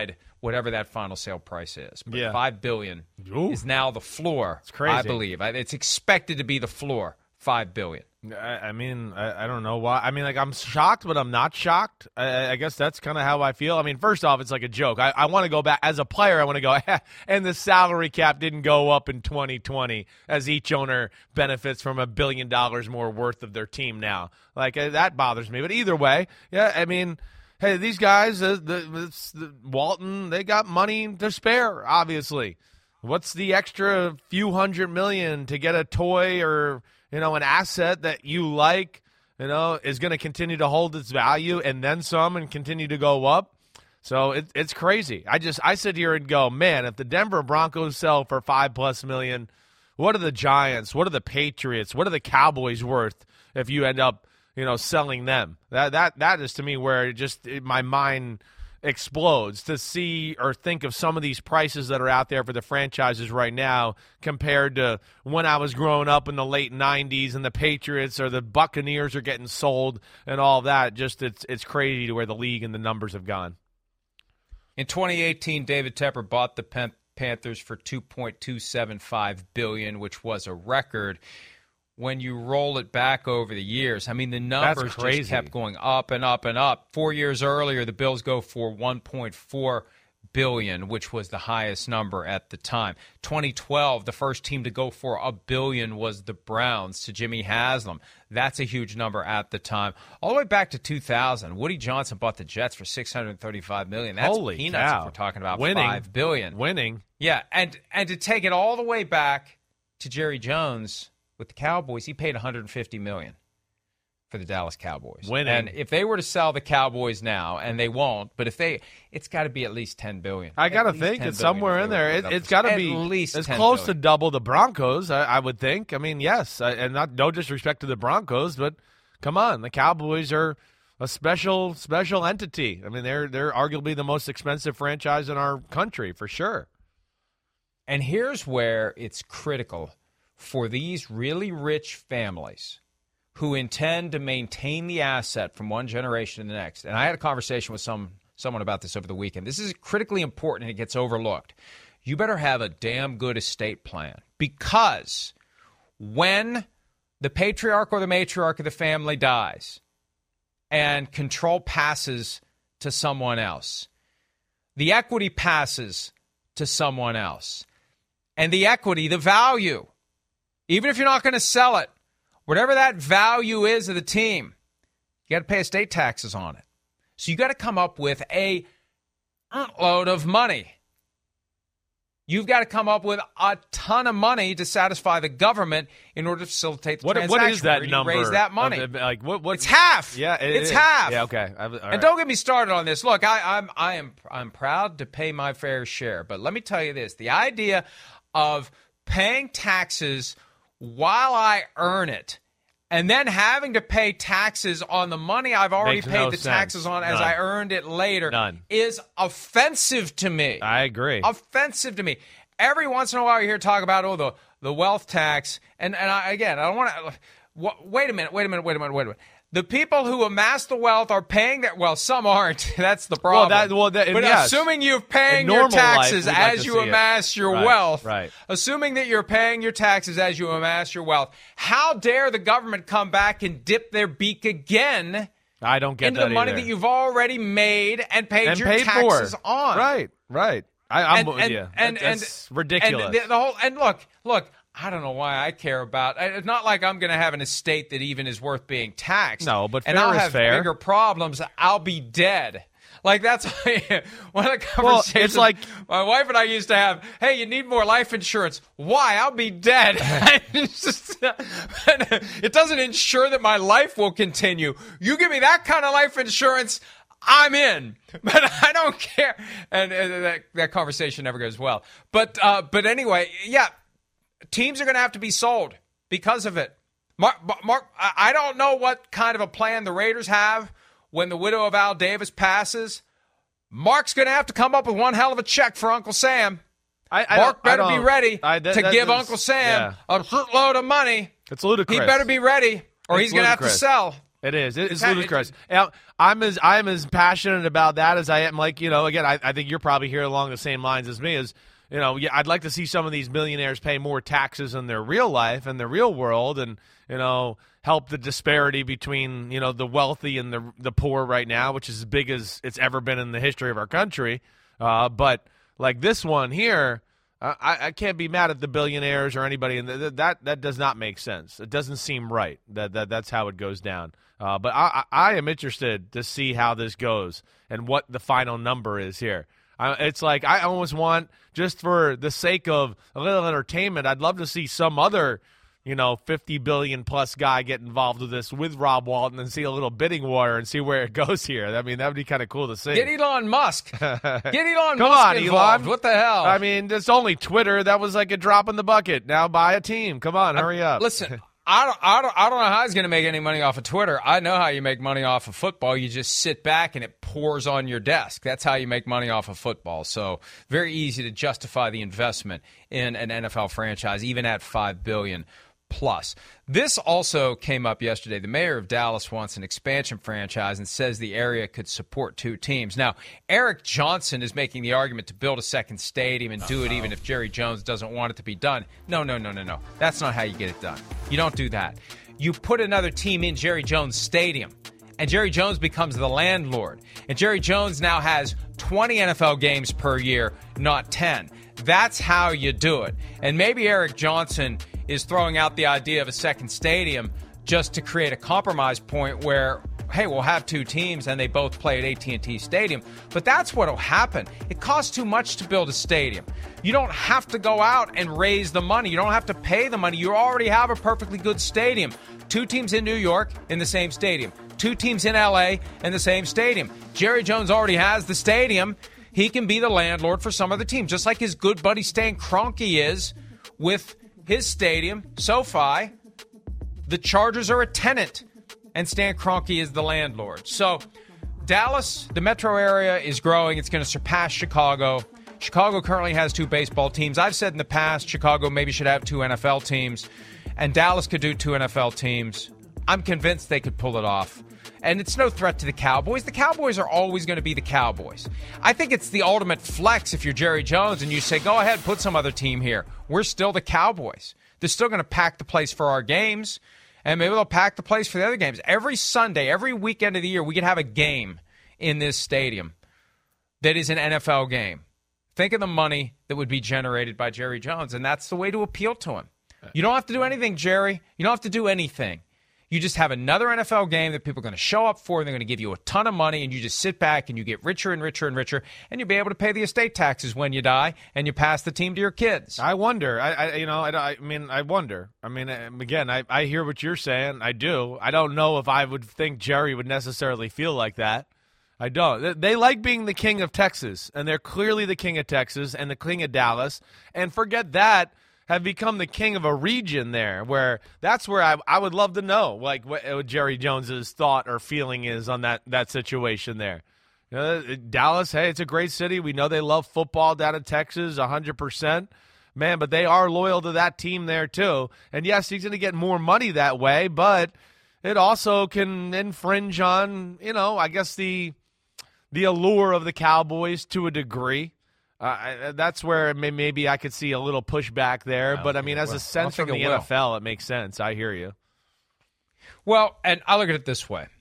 whatever that final sale price is. But Yeah. five billion Ooh. is now the floor. It's crazy. I believe. It's expected to be the floor, five billion. I, I mean, I, I don't know why. I mean, like, I'm shocked, but I'm not shocked. I, I guess that's kind of how I feel. I mean, first off, it's like a joke. I, I want to go back. As a player, I want to go, and the salary cap didn't go up in twenty twenty as each owner benefits from a billion dollars more worth of their team now. Like, uh, that bothers me. But either way, yeah, I mean, hey, these guys, uh, the, it's the Walton, they got money to spare, obviously. What's the extra few hundred million to get a toy or, you know, an asset that you like, you know, is going to continue to hold its value and then some and continue to go up? So it, it's crazy. I just I sit here and go, man, if the Denver Broncos sell for five plus million, what are the Giants? What are the Patriots? What are the Cowboys worth if you end up, you know, selling them? That that that is to me where it just it, my mind explodes to see or think of some of these prices that are out there for the franchises right now compared to when I was growing up in the late nineties and the Patriots or the Buccaneers are getting sold and all that. Just it's it's crazy to where the league and the numbers have gone. In twenty eighteen, David Tepper bought the Pan- Panthers for two point two seven five billion dollars, which was a record. When you roll it back over the years, I mean, the numbers just kept going up and up and up. Four years earlier, the Bills go for one point four billion dollars, which was the highest number at the time. twenty twelve, the first team to go for a billion was the Browns to Jimmy Haslam. That's a huge number at the time. All the way back to two thousand, Woody Johnson bought the Jets for six hundred thirty-five million dollars. That's Holy peanuts cow. if we're talking about Winning. five billion dollars. Winning. Yeah, and and to take it all the way back to Jerry Jones with the Cowboys, he paid one hundred fifty million dollars for the Dallas Cowboys. Winning. And if they were to sell the Cowboys now, and they won't, but if they, it's got to be at least ten billion dollars. I got to think it's somewhere in there. It, it's got to be at least it's ten close billion to double the Broncos, I, I would think. I mean, yes, I, and not no disrespect to the Broncos, but come on, the Cowboys are a special special entity. I mean, they're they're arguably the most expensive franchise in our country for sure. And here's where it's critical for these really rich families who intend to maintain the asset from one generation to the next. And I had a conversation with some someone about this over the weekend. This is critically important and it gets overlooked. You better have a damn good estate plan, because when the patriarch or the matriarch of the family dies and control passes to someone else, the equity passes to someone else. And the equity, the value, even if you're not going to sell it, whatever that value is of the team, you got to pay estate taxes on it. So you got to come up with a load of money. You've got to come up with a ton of money to satisfy the government in order to facilitate the What, transaction. what is that Where do you number? raise that money. Of the, like what? What? It's half. Yeah, it, it's it half. Yeah, okay. I, all right. And don't get me started on this. Look, I, I'm I am I'm proud to pay my fair share, but let me tell you this: the idea of paying taxes while I earn it, and then having to pay taxes on the money I've already Makes paid no the sense. taxes on as None. I earned it later None. is offensive to me. I agree. Offensive to me. Every once in a while you hear talk about, oh, the, the wealth tax. And, and I, again, I don't want to – wait a minute, wait a minute, wait a minute, wait a minute. The people who amass the wealth are paying that – well, some aren't. That's the problem. Well, that, well, that, but yes. assuming you're paying In your normal life, taxes we'd like as to you see it. amass your Right, wealth, right. assuming that you're paying your taxes as you amass your wealth, how dare the government come back and dip their beak again I don't get into that the money either. that you've already made and paid and your paid taxes for. on? Right, right. I, I'm and, with and, you. And, That- and, that's ridiculous. And the, the whole and look, look. I don't know why I care about. It's not like I'm going to have an estate that even is worth being taxed. No, but and fair I'll is have fair. bigger problems. I'll be dead. Like that's one of the Well, conversations it's like- my wife and I used to have. Hey, you need more life insurance. Why? I'll be dead. It's just, it doesn't ensure that my life will continue. You give me that kind of life insurance, I'm in, but I don't care. And, and that, that conversation never goes well. But uh, but anyway, yeah, teams are going to have to be sold because of it. Mark, Mark, I don't know what kind of a plan the Raiders have when the widow of Al Davis passes. Mark's going to have to come up with one hell of a check for Uncle Sam. I, I Mark don't- I better be don't- ready I- that- to that give is- Uncle Sam yeah. a load of money. It's ludicrous. He better be ready, or It's he's going to have to ludicrous. sell. It is. It's, It's ludicrous. It, I'm as I'm as passionate about that as I am. Like, you know, again, I, I think you're probably here along the same lines as me. Is, you know, yeah, I'd like to see some of these millionaires pay more taxes in their real life and their real world, and, you know, help the disparity between, you know, the wealthy and the the poor right now, which is as big as it's ever been in the history of our country. Uh, but like this one here, uh, I, I can't be mad at the billionaires or anybody, and th- that that does not make sense. It doesn't seem right. That that that's how it goes down. Uh, but I, I am interested to see how this goes and what the final number is here. I, it's like I almost want, just for the sake of a little entertainment, I'd love to see some other, you know, fifty billion plus guy get involved with this with Rob Walton and see a little bidding war and see where it goes here. I mean, that would be kind of cool to see. Get Elon Musk. Get Elon Come Musk on, involved. Elon. What the hell? I mean, it's only Twitter. That was like a drop in the bucket. Now buy a team. Come on, hurry up. Listen, I don't, I don't, I don't know how he's going to make any money off of Twitter. I know how you make money off of football. You just sit back and it pours on your desk. That's how you make money off of football. So very easy to justify the investment in an N F L franchise, even at five billion dollars plus. This also came up yesterday. The mayor of Dallas wants an expansion franchise and says the area could support two teams. Now, Eric Johnson is making the argument to build a second stadium and do it even if Jerry Jones doesn't want it to be done. No, no, no, no, no. That's not how you get it done. You don't do that. You put another team in Jerry Jones Stadium, and Jerry Jones becomes the landlord. And Jerry Jones now has twenty N F L games per year, not ten. That's how you do it. And maybe Eric Johnson is throwing out the idea of a second stadium just to create a compromise point where, hey, we'll have two teams and they both play at A T and T Stadium. But that's what will happen. It costs too much to build a stadium. You don't have to go out and raise the money. You don't have to pay the money. You already have a perfectly good stadium. Two teams in New York in the same stadium. Two teams in L A in the same stadium. Jerry Jones already has the stadium. He can be the landlord for some other team, just like his good buddy Stan Kroenke is with his stadium, SoFi. The Chargers are a tenant, and Stan Kroenke is the landlord. So Dallas, the metro area, is growing. It's going to surpass Chicago. Chicago currently has two baseball teams. I've said in the past Chicago maybe should have two N F L teams, and Dallas could do two N F L teams. I'm convinced they could pull it off. And it's no threat to the Cowboys. The Cowboys are always going to be the Cowboys. I think it's the ultimate flex if you're Jerry Jones and you say, go ahead, put some other team here. We're still the Cowboys. They're still going to pack the place for our games, and maybe they'll pack the place for the other games. Every Sunday, every weekend of the year, we could have a game in this stadium that is an N F L game. Think of the money that would be generated by Jerry Jones, and that's the way to appeal to him. You don't have to do anything, Jerry. You don't have to do anything. You just have another N F L game that people are going to show up for, and they're going to give you a ton of money, and you just sit back and you get richer and richer and richer, and you'll be able to pay the estate taxes when you die, and you pass the team to your kids. I wonder. I, I you know, I, I mean, I wonder. I mean, again, I, I hear what you're saying. I do. I don't know if I would think Jerry would necessarily feel like that. I don't. They, they like being the king of Texas, and they're clearly the king of Texas and the king of Dallas. And forget that. Have become the king of a region there, where that's where I I would love to know, like, what, what Jerry Jones's thought or feeling is on that, that situation there. You know, Dallas, hey, it's a great city. We know they love football down in Texas, one hundred percent. Man, but they are loyal to that team there too. And yes, he's going to get more money that way, but it also can infringe on, you know, I guess the the allure of the Cowboys to a degree. Uh, that's where may, maybe I could see a little pushback there. I but, I mean, as a sense from the N F L, it makes sense. I hear you. Well, and I look at it this way.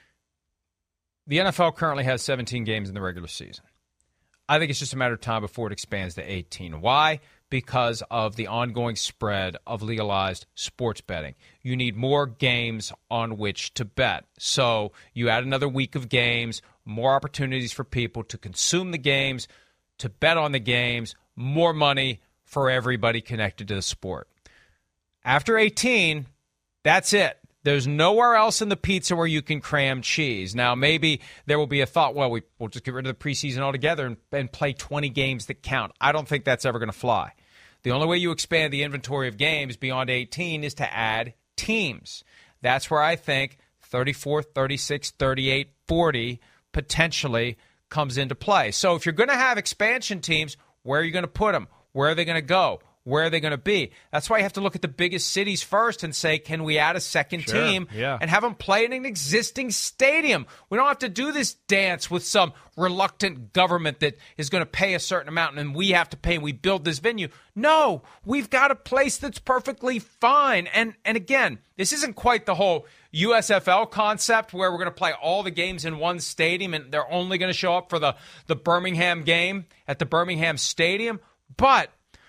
The N F L currently has seventeen games in the regular season. I think it's just a matter of time before it expands to eighteen. Why? Because of the ongoing spread of legalized sports betting. You need more games on which to bet. So you add another week of games, more opportunities for people to consume the games, to bet on the games, more money for everybody connected to the sport. After eighteen, that's it. There's nowhere else in the pizza where you can cram cheese. Now, maybe there will be a thought, well, we, we'll just get rid of the preseason altogether and, and play twenty games that count. I don't think that's ever going to fly. The only way you expand the inventory of games beyond eighteen is to add teams. That's where I think thirty-four, thirty-six, thirty-eight, forty potentially comes into play. So if you're going to have expansion teams, where are you going to put them? Where are they going to go? where are they going to be? That's why you have to look at the biggest cities first and say, can we add a second Sure, team yeah. and have them play in an existing stadium? We don't have to do this dance with some reluctant government that is going to pay a certain amount and we have to pay and we build this venue. No, we've got a place that's perfectly fine. And and again, this isn't quite the whole U S F L concept where we're going to play all the games in one stadium and they're only going to show up for the, the Birmingham game at the Birmingham Stadium. But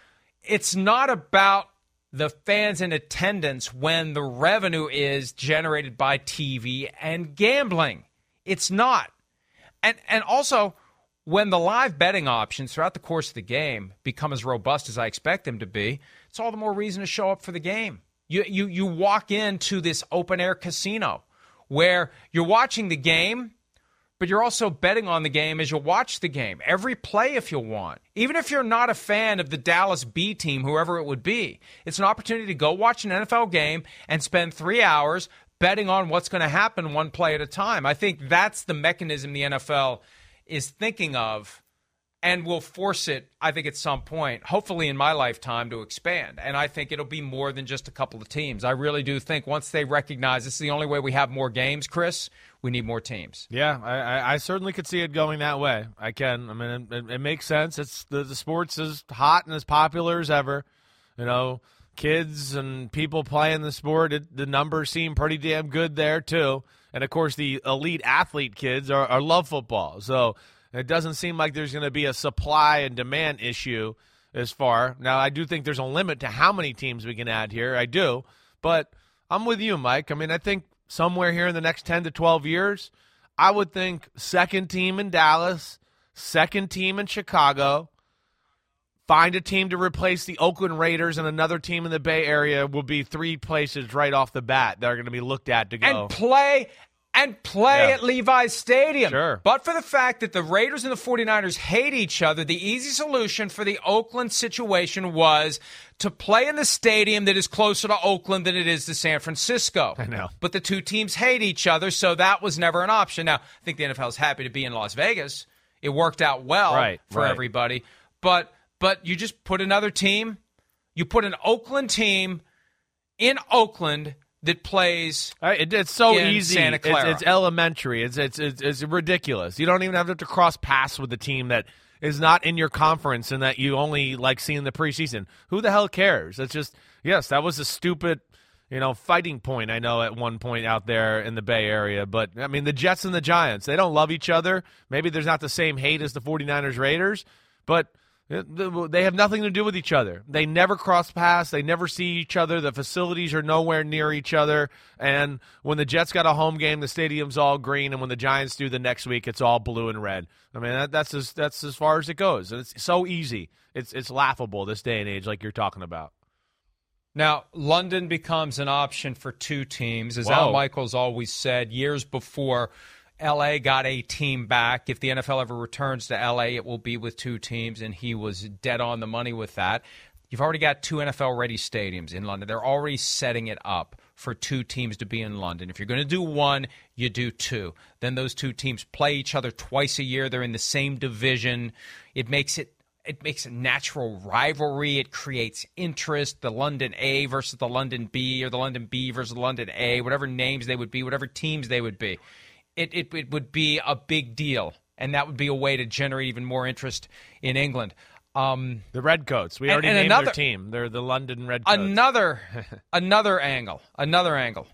it's not about the fans in attendance when the revenue is generated by T V and gambling. It's not. And and also, when the live betting options throughout the course of the game become as robust as I expect them to be, it's all the more reason to show up for the game. You you you walk into this open-air casino where you're watching the game, but you're also betting on the game as you watch the game. Every play if you want. Even if you're not a fan of the Dallas B team, whoever it would be, it's an opportunity to go watch an N F L game and spend three hours betting on what's going to happen one play at a time. I think that's the mechanism the N F L is thinking of and will force it, I think, at some point, hopefully in my lifetime, to expand. And I think it'll be more than just a couple of teams. I really do think once they recognize this is the only way we have more games, Chris, we need more teams. Yeah, I, I, I certainly could see it going that way. I can. I mean, it, it makes sense. It's the, the sport's as hot and as popular as ever. You know, kids and people playing the sport, it, the numbers seem pretty damn good there, too. And, of course, the elite athlete kids are, are love football. So it doesn't seem like there's going to be a supply and demand issue as far. Now, I do think there's a limit to how many teams we can add here. I do. But I'm with you, Mike. I mean, I think somewhere here in the next ten to twelve years, I would think second team in Dallas, second team in Chicago, find a team to replace the Oakland Raiders, and another team in the Bay Area will be three places right off the bat that are going to be looked at to go. And play and play Yeah. at Levi's Stadium. Sure. But for the fact that the Raiders and the 49ers hate each other, the easy solution for the Oakland situation was to play in the stadium that is closer to Oakland than it is to San Francisco. I know. But the two teams hate each other, so that was never an option. Now, I think the N F L is happy to be in Las Vegas. It worked out well Right, for right. everybody. But but you just put another team, you put an Oakland team in Oakland that plays Uh, it, it's so in easy. Santa It's, Clara. it's elementary. It's, it's it's it's ridiculous. You don't even have to cross paths with a team that is not in your conference and that you only like see in the preseason. Who the hell cares? It's just yes, that was a stupid, you know, fighting point. I know at one point out there in the Bay Area, but I mean the Jets and the Giants, they don't love each other. Maybe there's not the same hate as the 49ers Raiders, but they have nothing to do with each other. They never cross paths. They never see each other. The facilities are nowhere near each other. And when the Jets got a home game, the stadium's all green. And when the Giants do the next week, it's all blue and red. I mean, that, that's as that's as far as it goes. And it's so easy. It's it's laughable this day and age, like you're talking about. Now, London becomes an option for two teams. As Whoa. Al Michaels always said years before L A got a team back, if the N F L ever returns to L A, it will be with two teams, and he was dead on the money with that. You've already got two N F L-ready stadiums in London. They're already setting it up for two teams to be in London. If you're going to do one, you do two. Then those two teams play each other twice a year. They're in the same division. It makes it It makes a natural rivalry. It creates interest. The London A versus the London B, or the London B versus the London A, whatever names they would be, whatever teams they would be. It, it, it would be a big deal, and that would be a way to generate even more interest in England. Um, The Redcoats. We And- already and named another- their team. They're the London Redcoats. another, another angle, another angle.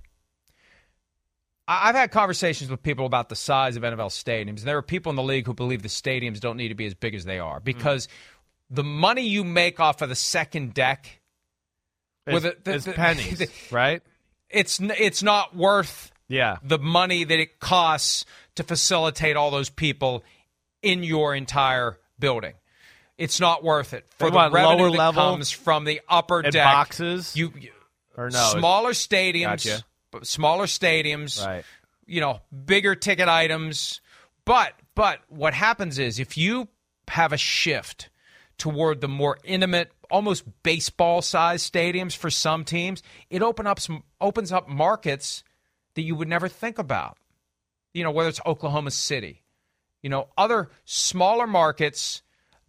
I- I've had conversations with people about the size of N F L stadiums, and there are people in the league who believe the stadiums don't need to be as big as they are because mm. the money you make off of the second deck It's, with the, the, it's the, pennies, the, right? It's it's not worth Yeah. the money that it costs to facilitate all those people in your entire building. It's not worth it for They the want revenue lower that level comes from the upper and deck. boxes? You, you Or no? smaller stadiums, Gotcha. but smaller stadiums. Right. You know, bigger ticket items. But but what happens is if you have a shift toward the more intimate, almost baseball-sized stadiums for some teams, it open up some, opens up markets that you would never think about. You know, whether it's Oklahoma City, you know, other smaller markets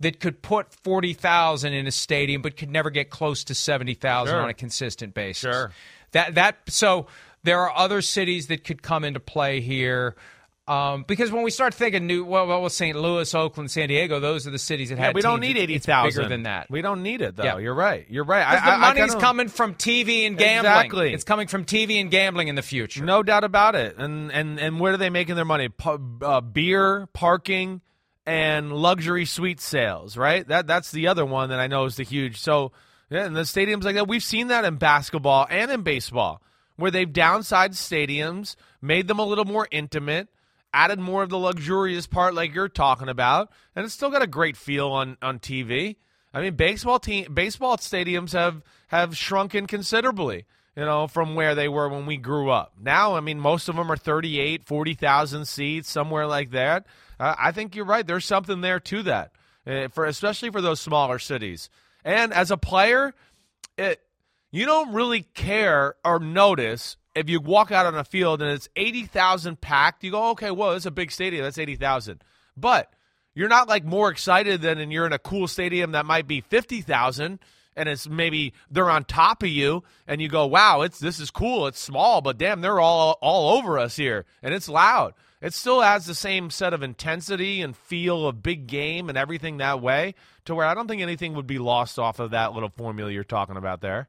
that could put forty thousand in a stadium but could never get close to seventy thousand Sure. on a consistent basis. Sure. That that so there are other cities that could come into play here. Um, because when we start thinking new, well, well, Saint Louis, Oakland, San Diego, those are the cities that Yeah, had we don't teams. need eighty It's thousand. bigger than that. We don't need it, though. Yeah. You're right. You're right. Because I, the I, money's I kinda, coming from T V and gambling. Exactly. It's coming from T V and gambling in the future. No doubt about it. And and and where are they making their money? Pu- uh, beer, parking, and luxury suite sales, right? That that's the other one that I know is the huge. So yeah, and the stadiums like that, we've seen that in basketball and in baseball, where they've downsized stadiums, made them a little more intimate, added more of the luxurious part like you're talking about, and it's still got a great feel on, on T V. I mean, baseball team, baseball stadiums have, have shrunken considerably, you know, from where they were when we grew up. Now, I mean, most of them are thirty-eight, forty thousand seats, somewhere like that. Uh, I think you're right. There's something there to that, uh, for especially for those smaller cities. And as a player, it you don't really care or notice if you walk out on a field and it's eighty thousand packed. You go, okay, whoa, that's a big stadium. That's eighty thousand. But you're not like more excited than and you're in a cool stadium that might be fifty thousand and it's maybe they're on top of you and you go, wow, it's this is cool. It's small, but damn, they're all all over us here and it's loud. It still has the same set of intensity and feel of big game and everything that way, to where I don't think anything would be lost off of that little formula you're talking about there.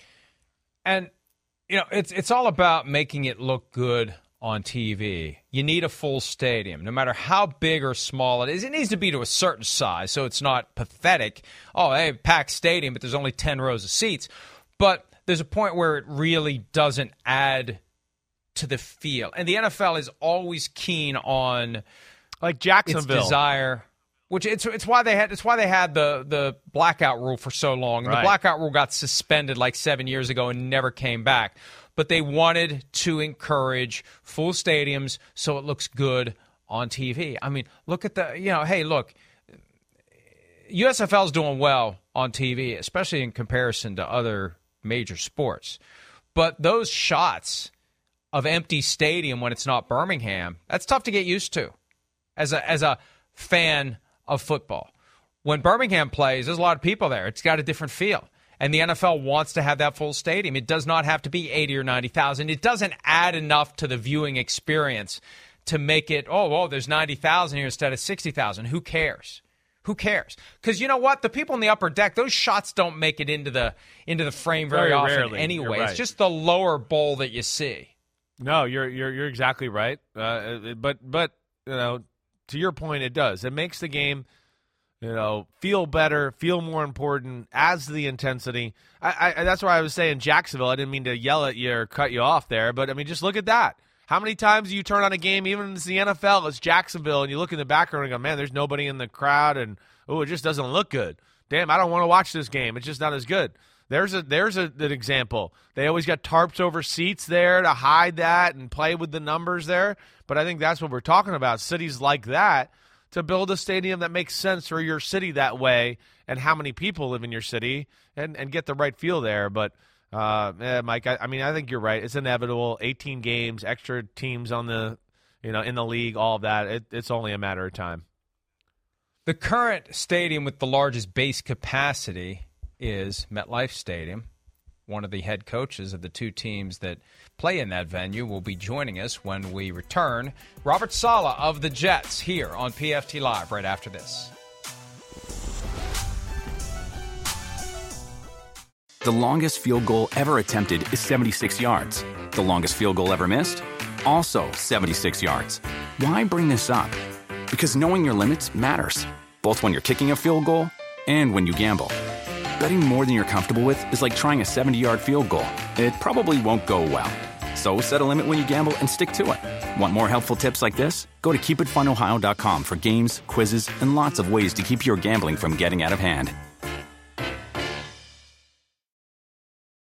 And you know, it's it's all about making it look good on T V. You need a full stadium, no matter how big or small it is. It needs to be to a certain size, so it's not pathetic. Oh, hey, packed stadium, but there's only ten rows of seats. But there's a point where it really doesn't add to the feel. And the N F L is always keen on like Jacksonville its desire. Which it's it's why they had it's why they had the, the blackout rule for so long. And right. The blackout rule got suspended like seven years ago and never came back. But they wanted to encourage full stadiums so it looks good on T V. I mean, look at the you know, hey, look, U S F L is doing well on T V, especially in comparison to other major sports. But those shots of empty stadium when it's not Birmingham, that's tough to get used to as a as a fan of football. When Birmingham plays, there's a lot of people there. It's got a different feel. And the N F L wants to have that full stadium. It does not have to be eighty or ninety thousand. It doesn't add enough to the viewing experience to make it, oh, oh, there's ninety thousand here instead of sixty thousand. Who cares? Who cares? Because you know what? The people in the upper deck, those shots don't make it into the into the frame very, very often rarely. anyway. Right. It's just the lower bowl that you see. No, you're you're you're exactly right. Uh, but but you know, to your point, it does. It makes the game, you know, feel better, feel more important, adds to the intensity. I, I that's why I was saying Jacksonville. I didn't mean to yell at you or cut you off there, but I mean, just look at that. How many times do you turn on a game, even if it's the N F L, it's Jacksonville, and you look in the background and go, man, there's nobody in the crowd, and oh, it just doesn't look good. Damn, I don't want to watch this game. It's just not as good. There's a there's a, an example. They always got tarps over seats there to hide that and play with the numbers there. But I think that's what we're talking about. Cities like that, to build a stadium that makes sense for your city that way and how many people live in your city and, and get the right feel there. But, uh, eh, Mike, I, I mean, I think you're right. It's inevitable. eighteen games, extra teams on the, you know, in the league, all of that. It, it's only a matter of time. The current stadium with the largest base capacity is MetLife Stadium. One of the head coaches of the two teams that play in that venue will be joining us when we return. Robert Saleh of the Jets here on P F T Live right after this. The longest field goal ever attempted is seventy-six yards. The longest field goal ever missed? Also seventy-six yards. Why bring this up? Because knowing your limits matters, both when you're kicking a field goal and when you gamble. Betting more than you're comfortable with is like trying a seventy-yard field goal. It probably won't go well. So set a limit when you gamble and stick to it. Want more helpful tips like this? Go to keep it fun ohio dot com for games, quizzes, and lots of ways to keep your gambling from getting out of hand.